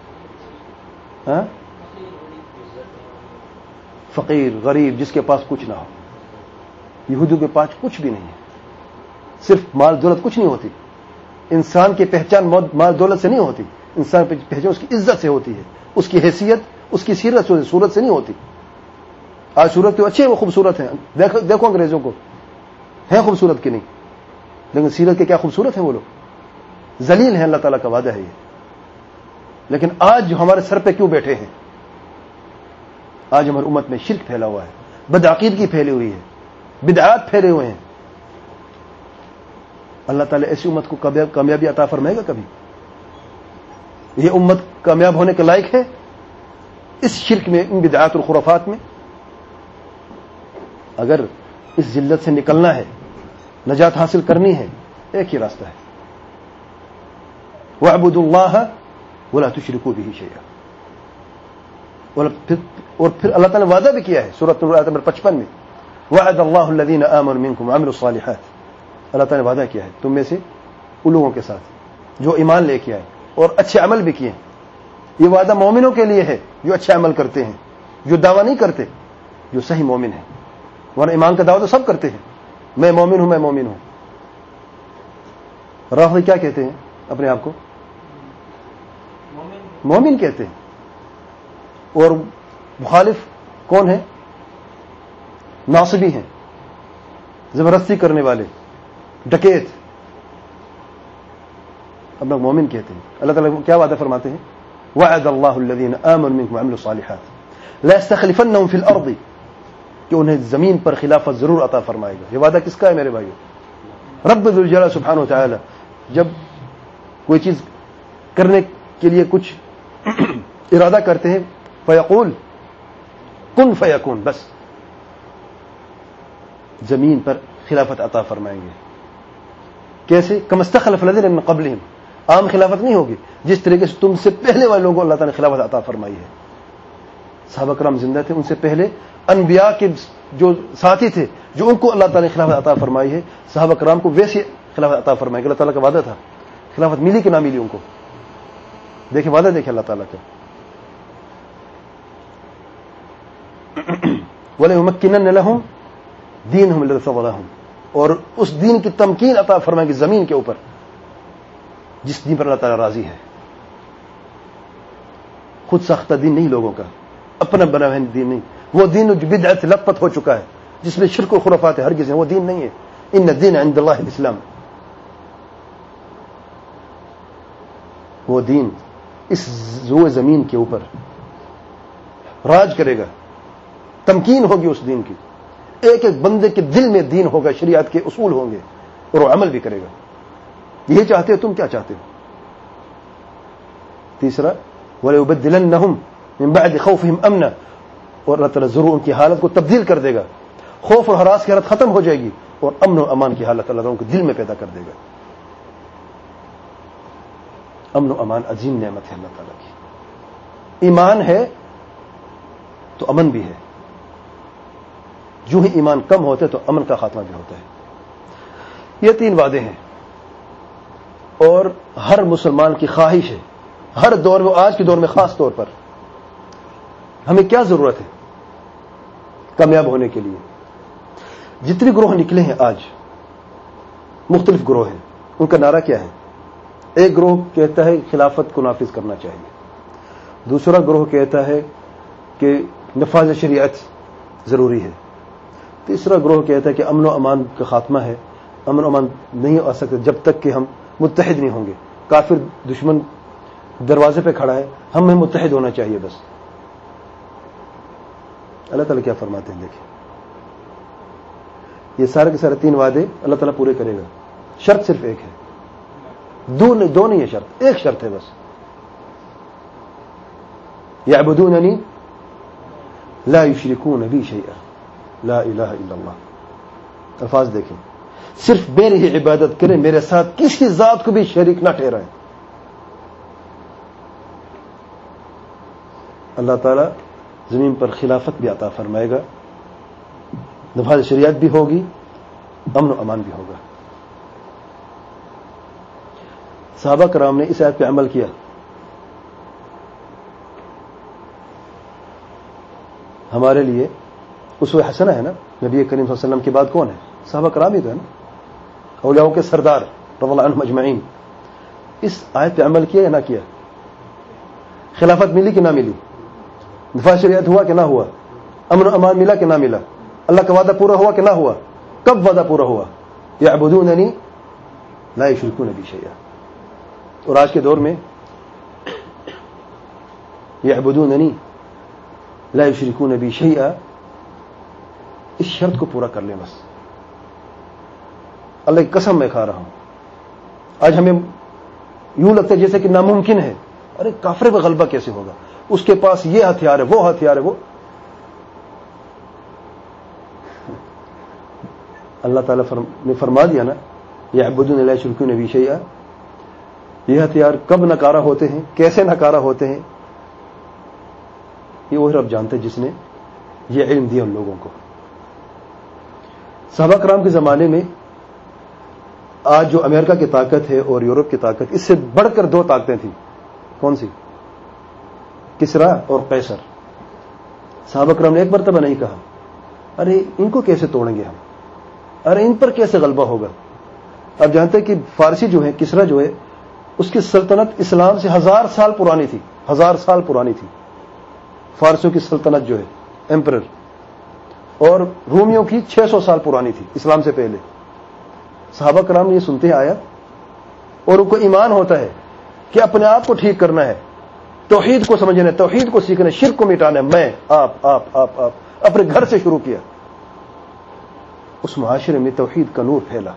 فقیر، غریب، جس کے پاس کچھ نہ ہو. یہودیوں کے پاس کچھ بھی نہیں ہے. صرف مال دولت کچھ نہیں ہوتی. انسان کی پہچان مال دولت سے نہیں ہوتی. انسان کی پہچان اس کی عزت سے ہوتی ہے، اس کی حیثیت، اس کی سیرت صورت سے نہیں ہوتی. آج صورت تو اچھے وہ خوبصورت ہیں. دیکھو انگریزوں کو، ہیں خوبصورت کہ نہیں؟ لیکن سیرت کے کیا خوبصورت ہیں وہ لوگ. ذلیل ہیں, اللہ تعالیٰ کا وعدہ ہے یہ. لیکن آج جو ہمارے سر پہ کیوں بیٹھے ہیں؟ آج ہماری امت میں شرک پھیلا ہوا ہے, بدعقیدگی پھیلی ہوئی ہے, بدعات پھیلے ہوئے ہیں. اللہ تعالیٰ ایسی امت کو کامیابی عطا فرمائے گا کبھی؟ یہ امت کامیاب ہونے کے لائق ہے اس شرک میں, ان بدعات اور خرافات میں؟ اگر اس ذلت سے نکلنا ہے, نجات حاصل کرنی ہے, ایک ہی راستہ ہے, وَاعْبُدُوا اللَّهَ وَلَا تُشْرِكُوا بِهِ شَيْئًا. اور پھر اللہ تعالیٰ نے وعدہ بھی کیا ہے سورۃ النور آیت نمبر 55 میں, وَعَدَ اللَّهُ الَّذِينَ آمَنُوا مِنكُمْ وَعَمِلُوا الصَّالِحَاتِ. اللہ تعالیٰ نے وعدہ کیا ہے تم میں سے ان لوگوں کے ساتھ جو ایمان لے کے آئے اور اچھے عمل بھی کیے. یہ وعدہ مومنوں کے لیے ہے جو اچھے عمل کرتے ہیں, جو دعویٰ نہیں کرتے, جو صحیح مومن ہیں. ورنہ ایمان کا دعویٰ تو سب کرتے ہیں, میں مومن ہوں, میں مومن ہوں. رافضی کیا کہتے ہیں اپنے آپ کو؟ مومن کہتے ہیں. اور مخالف کون ہیں؟ ناصبی ہیں, زبردستی کرنے والے, ڈکیت. اپنا مومن کہتے ہیں. اللہ تعالیٰ کیا وعدہ فرماتے ہیں؟ وعد اللہ الذین آمنوا منکم وعملوا الصالحات لا یستخلفنہم فی الارض, کہ انہیں زمین پر خلافت ضرور عطا فرمائے گا. یہ وعدہ کس کا ہے میرے بھائیو؟ رب ذو الجلال سبحانہ و تعالی. جب کوئی چیز کرنے کے لیے کچھ ارادہ کرتے ہیں, فیقول کن فیکون, بس زمین پر خلافت عطا فرمائیں گے. کیسے؟ کما استخلف الذین من قبلہم, عام خلافت نہیں ہوگی, جس طریقے سے تم سے پہلے والے لوگوں کو اللہ تعالیٰ نے خلافت عطا فرمائی ہے. صحابہ کرام زندہ تھے, ان سے پہلے انبیاء کے جو ساتھی تھے جو ان کو اللہ تعالیٰ نے خلافت عطا فرمائی ہے, صحابہ کرام کو ویسے خلافت عطا فرمائی. اللہ تعالیٰ کا وعدہ تھا. خلافت ملی کہ نہ ملی ان کو؟ دیکھیں وعدہ, دیکھیں اللہ تعالیٰ کا. وَلَيُمَكِّنَنَّ لَهُمْ دِينُهُمُ الَّذِي ارْتَضَىٰ لَهُمْ, اور اس دین کی تمکین عطا فرمائیں گے زمین کے اوپر جس دین پر اللہ تعالیٰ راضی ہے. خود ساختہ دین نہیں لوگوں کا, اپنا بنا ہوا دین نہیں. وہ دین جو بدعت سے لت پت ہو چکا ہے, جس میں شرک و خرافات ہے, ہرگز وہ دین نہیں ہے. ان الدین عند اللہ الاسلام. وہ دین اس روئے زمین کے اوپر راج کرے گا, تمکین ہوگی اس دین کی. ایک ایک بندے کے دل میں دین ہوگا, شریعت کے اصول ہوں گے, اور وہ عمل بھی کرے گا. یہ چاہتے ہو تم, کیا چاہتے ہو؟ تیسرا, وَلَيُبَدِّلَنَّهُمْ مِنْ بَعْدِ خَوْفِهِمْ أَمْنًا, اور اللہ تعالیٰ ضرور ان کی حالت کو تبدیل کر دے گا. خوف اور ہراس کی حالت ختم ہو جائے گی, اور امن و امان کی حالت اللہ تعالیٰ کو دل میں پیدا کر دے گا. امن و امان عظیم نعمت ہے اللہ تعالیٰ کی. ایمان ہے تو امن بھی ہے. جو ہی ایمان کم ہوتا ہے تو امن کا خاتمہ بھی ہوتا ہے. یہ 3 وعدے ہیں, اور ہر مسلمان کی خواہش ہے ہر دور میں, آج کے دور میں خاص طور پر, ہمیں کیا ضرورت ہے کامیاب ہونے کے لیے؟ جتنے گروہ نکلے ہیں آج, مختلف گروہ ہیں, ان کا نعرہ کیا ہے؟ ایک گروہ کہتا ہے خلافت کو نافذ کرنا چاہیے, دوسرا گروہ کہتا ہے کہ نفاذ شریعت ضروری ہے, تیسرا گروہ کہتا ہے کہ امن و امان کا خاتمہ ہے, امن و امان نہیں آ سکتا جب تک کہ ہم متحد نہیں ہوں گے. کافر دشمن دروازے پہ کھڑا ہے, ہمیں متحد ہونا چاہیے بس. اللہ تعالیٰ کیا فرماتے ہیں دیکھیں, یہ سارے کے سارے 3 وعدے اللہ تعالیٰ پورے کرے گا. شرط صرف ایک ہے, دو نہیں ہے شرط, ایک شرط ہے بس. یعبدوننی لا یشرکون بی شیئا لا الہ الا اللہ. الفاظ دیکھیں, صرف میری ہی عبادت کریں, میرے ساتھ کسی ذات کو بھی شریک نہ ٹھہرائیں. اللہ تعالیٰ زمین پر خلافت بھی عطا فرمائے گا, نفاذ شریعت بھی ہوگی, امن و امان بھی ہوگا. صحابہ کرام نے اس آیت پہ عمل کیا. ہمارے لیے اسوہ حسنہ ہے نا. نبی کریم صلی اللہ علیہ وسلم کے بعد کون ہے؟ صحابہ کرام ہی تو ہے نا, اولیاء کے سردار رضی اللہ عنہم اجمعین. اس آیت پہ عمل کیا یا نہ کیا؟ خلافت ملی کہ نہ ملی؟ نفاذ شریعت ہوا کہ نہ ہوا؟ امن و امان ملا کہ نہ ملا؟ اللہ کا وعدہ پورا ہوا کہ نہ ہوا؟ کب وعدہ پورا ہوا؟ یعبدوننی لا یشرکون بی شیئا. اور آج کے دور میں یعبدوننی لا یشرکون بی شیئا، اس شرط کو پورا کر لیں بس. اللہ کی قسم میں کھا رہا ہوں، آج ہمیں یوں لگتا ہے جیسے کہ ناممکن ہے. ارے کافر پہ غلبہ کیسے ہوگا؟ اس کے پاس یہ ہتھیار ہے، وہ ہتھیار ہے. وہ اللہ تعالیٰ نے فرما دیا نا، یعبدون لا یشرکون بی شیئا. یہ ہتھیار کب ناکارہ ہوتے ہیں، کیسے ناکارہ ہوتے ہیں، یہ وہی رب جانتے جس نے یہ علم دیا ان لوگوں کو. صحابہ کرام کے زمانے میں آج جو امریکہ کی طاقت ہے اور یورپ کی طاقت، اس سے بڑھ کر 2 طاقتیں تھیں. کون سی؟ کسرا اور قیصر. صحابہ کرام نے ایک مرتبہ نہیں کہا ارے ان کو کیسے توڑیں گے ہم، ارے ان پر کیسے غلبہ ہوگا. آپ جانتے ہیں کہ فارسی جو ہے، کسرا جو ہے، اس کی سلطنت اسلام سے 1000 سال پرانی تھی. 1000 سال پرانی تھی فارسیوں کی سلطنت جو ہے، ایمپرر. اور رومیوں کی 600 سال پرانی تھی اسلام سے پہلے. صحابہ کرام نے یہ سنتے ہیں آیت اور ان کو ایمان ہوتا ہے کہ اپنے آپ کو ٹھیک کرنا ہے، توحید کو سمجھنا ہے، توحید کو سیکھنا ہے، شرک کو مٹانا ہے. میں آپ اپنے گھر سے شروع کیا. اس معاشرے میں توحید کا نور پھیلا.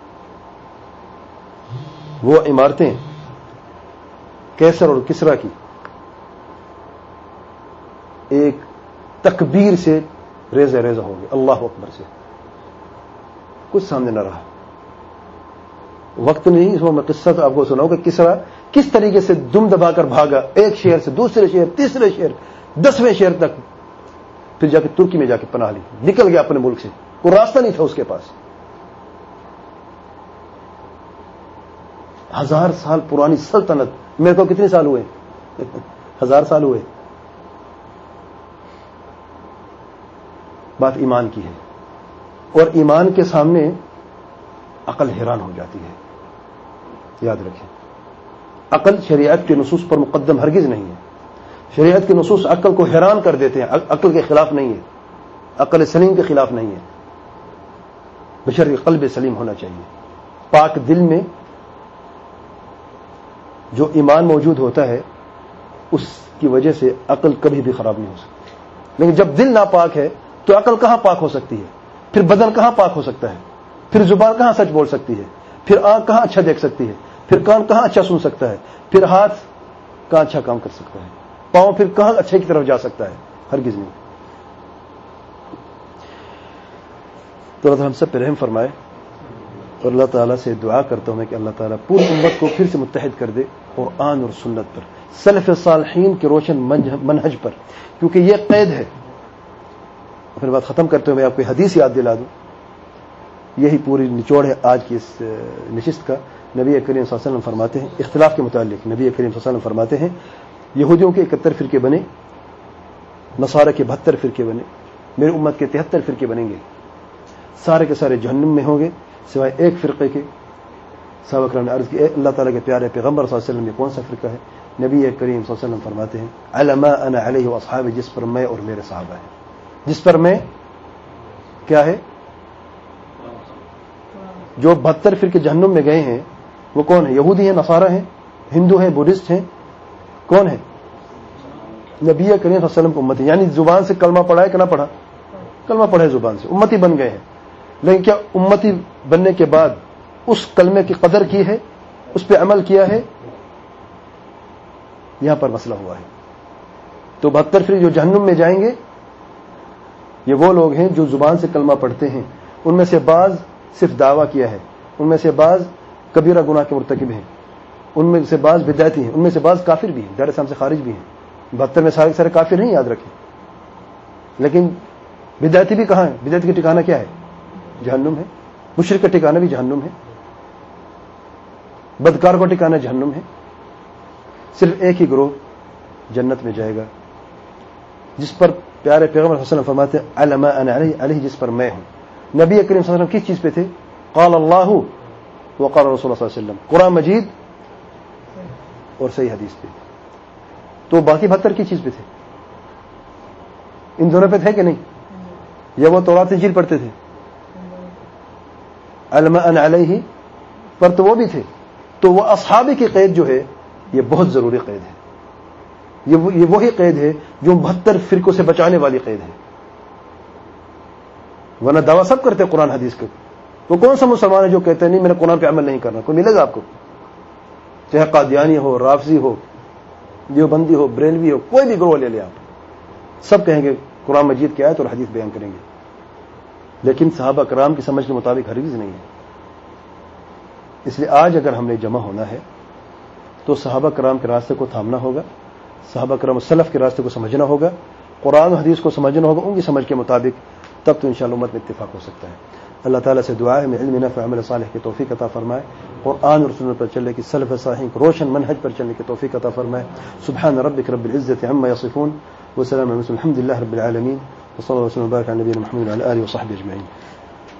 وہ عمارتیں قیصر اور کسرا کی ایک تکبیر سے ریزہ ریزہ ہو گئے، اللہ اکبر سے کچھ سامنے نہ رہا. وقت نہیں، اس میں قصہ تو آپ کو سناؤں کہ کسرا کس طریقے سے دم دبا کر بھاگا ایک شہر سے دوسرے شہر، تیسرے شہر، 10ویں شہر تک، پھر جا کے ترکی میں جا کے پناہ لی، نکل گیا اپنے ملک سے. کوئی راستہ نہیں تھا اس کے پاس. 1000 سال پرانی سلطنت. میرے کو کتنے سال ہوئے؟ 1000 سال ہوئے. بات ایمان کی ہے، اور ایمان کے سامنے عقل حیران ہو جاتی ہے. یاد رکھیں، عقل شریعت کے نصوص پر مقدم ہرگز نہیں ہے. شریعت کے نصوص عقل کو حیران کر دیتے ہیں، عقل کے خلاف نہیں ہے، عقل سلیم کے خلاف نہیں ہے. بشر کے قلب سلیم ہونا چاہیے. پاک دل میں جو ایمان موجود ہوتا ہے اس کی وجہ سے عقل کبھی بھی خراب نہیں ہو سکتی. لیکن جب دل ناپاک ہے تو عقل کہاں پاک ہو سکتی ہے؟ پھر بدن کہاں پاک ہو سکتا ہے؟ پھر زبان کہاں سچ بول سکتی ہے؟ پھر آنکھ کہاں اچھا دیکھ سکتی ہے؟ پھر کان کہاں اچھا سن سکتا ہے؟ پھر ہاتھ کہاں اچھا کام کر سکتا ہے؟ پاؤں پھر کہاں اچھے کی طرف جا سکتا ہے؟ ہرگز نہیں. تو اللہ ہم سب پہ رحم فرمائے، اور اللہ تعالیٰ سے دعا کرتا ہوں میں کہ اللہ تعالیٰ پوری امت کو پھر سے متحد کر دے قرآن اور سنت پر، سلف صالحین کے روشن منہج پر، کیونکہ یہ قید ہے. پھر بات ختم کرتے ہوئے میں آپ کو حدیث یاد دلا دوں. یہی پوری نچوڑ ہے آج کی اس نشست کا. نبی کریم صلی اللہ علیہ وسلم فرماتے ہیں اختلاف کے متعلق، نبی کریم صلی اللہ علیہ وسلم فرماتے ہیں یہودیوں کے 71 فرقے بنے، نصارہ کے 72 فرقے بنے، میری امت کے 73 فرقے بنیں گے. سارے کے سارے جہنم میں ہوں گے سوائے ایک فرقے کے. صحابہ کرام نے عرض کی اللہ تعالیٰ کے پیارے پیغمبر صلی اللہ علیہ وسلم یہ کون سا فرقہ ہے؟ نبی کریم صلی اللہ علیہ وسلم فرماتے ہیں علی ما انا علیہ واصحابی، جس پر میں اور میرے صحابہ ہیں. جس پر میں کیا ہے؟ جو 72 فرقے جہنم میں گئے ہیں وہ کون ہیں؟ یہودی ہیں، نصارہ ہیں، ہندو ہیں، بدھسٹ ہیں. کون ہے؟ نبی کریم صلی اللہ علیہ وسلم کو امتی، یعنی زبان سے کلمہ پڑھا ہے کہ نہ پڑھا؟ کلمہ پڑھے زبان سے، امتی بن گئے ہیں. لیکن کیا امتی بننے کے بعد اس کلمے کی قدر کی ہے، اس پہ عمل کیا ہے؟ یہاں پر مسئلہ ہوا ہے. تو 72 فرقے جو جہنم میں جائیں گے یہ وہ لوگ ہیں جو زبان سے کلمہ پڑھتے ہیں. ان میں سے بعض صرف دعویٰ کیا ہے، ان میں سے بعض کبیرہ گناہ کے مرتکب ہیں، ان میں سے بعض بدعتی ہیں، ان میں سے بعض کافر بھی ہیں، دائرہ اسلام سے خارج بھی ہیں. 72 میں سارے کافر نہیں، یاد رکھیں. لیکن بدعتی بھی کہاں ہے؟ بدعتی کا ٹھکانہ کیا ہے؟ جہنم ہے. مشرک کا ٹھکانہ بھی جہنم ہے. بدکار کا ٹھکانہ جہنم ہے. صرف ایک ہی گروہ جنت میں جائے گا جس پر پیارے پیغمبر صلی اللہ علیہ وسلم فرماتے ہیں علی ما انا علیہ، جس پر میں ہوں. نبی کریم صلی اللہ علیہ وسلم کس چیز پہ تھے؟ قال اللہ وقال رسول اللہ صلی اللہ علیہ وسلم، قرآن مجید اور صحیح حدیث پہ. تو باقی 72 کی چیز پہ تھے؟ ان دونوں پہ تھے کہ نہیں؟ یا وہ تورات انجیل پڑھتے تھے؟ علی ما انا علیہ پر تو وہ بھی تھے. تو وہ اصحابی کی قید جو ہے یہ بہت ضروری قید ہے. یہ وہی قید ہے جو 72 فرقوں سے بچانے والی قید ہے. ورنہ دعویٰ سب کرتے قرآن حدیث کے. وہ کون سا مسلمان ہے جو کہتے ہیں نہیں میرا قرآن پہ عمل نہیں کرنا؟ کوئی ملے گا آپ کو؟ چاہے قادیانی ہو، رافضی ہو، دیوبندی ہو، بریلوی ہو، کوئی بھی گروہ لے لے آپ، سب کہیں گے قرآن مجید کی آیت اور حدیث بیان کریں گے. لیکن صحابہ کرام کی سمجھ کے مطابق ہرگز نہیں ہے. اس لیے آج اگر ہم نے جمع ہونا ہے تو صحابہ کرام کے راستے کو تھامنا ہوگا، صحابہ کرام سلف کے راستے کو سمجھنا ہوگا، قرآن و حدیث کو سمجھنا ہوگا ان کی سمجھ کے مطابق، تب تو انشاءاللہ امت میں اتفاق ہو سکتا ہے. اللہ تعالیٰ سے دعا ہے میں علم نافع عمل صالح کی توفیق عطا فرمائے، قرآن اور سنت پر چلنے کی، سلف صالحین کو روشن منہج پر چلنے کی توفیق عطا فرمائے. سبحان ربک رب العزة عما يصفون وسلام على المرسلين الحمد لله رب العالمين وصلى الله وسلم وبارك على نبينا محمد وعلى آله وصحبه أجمعين.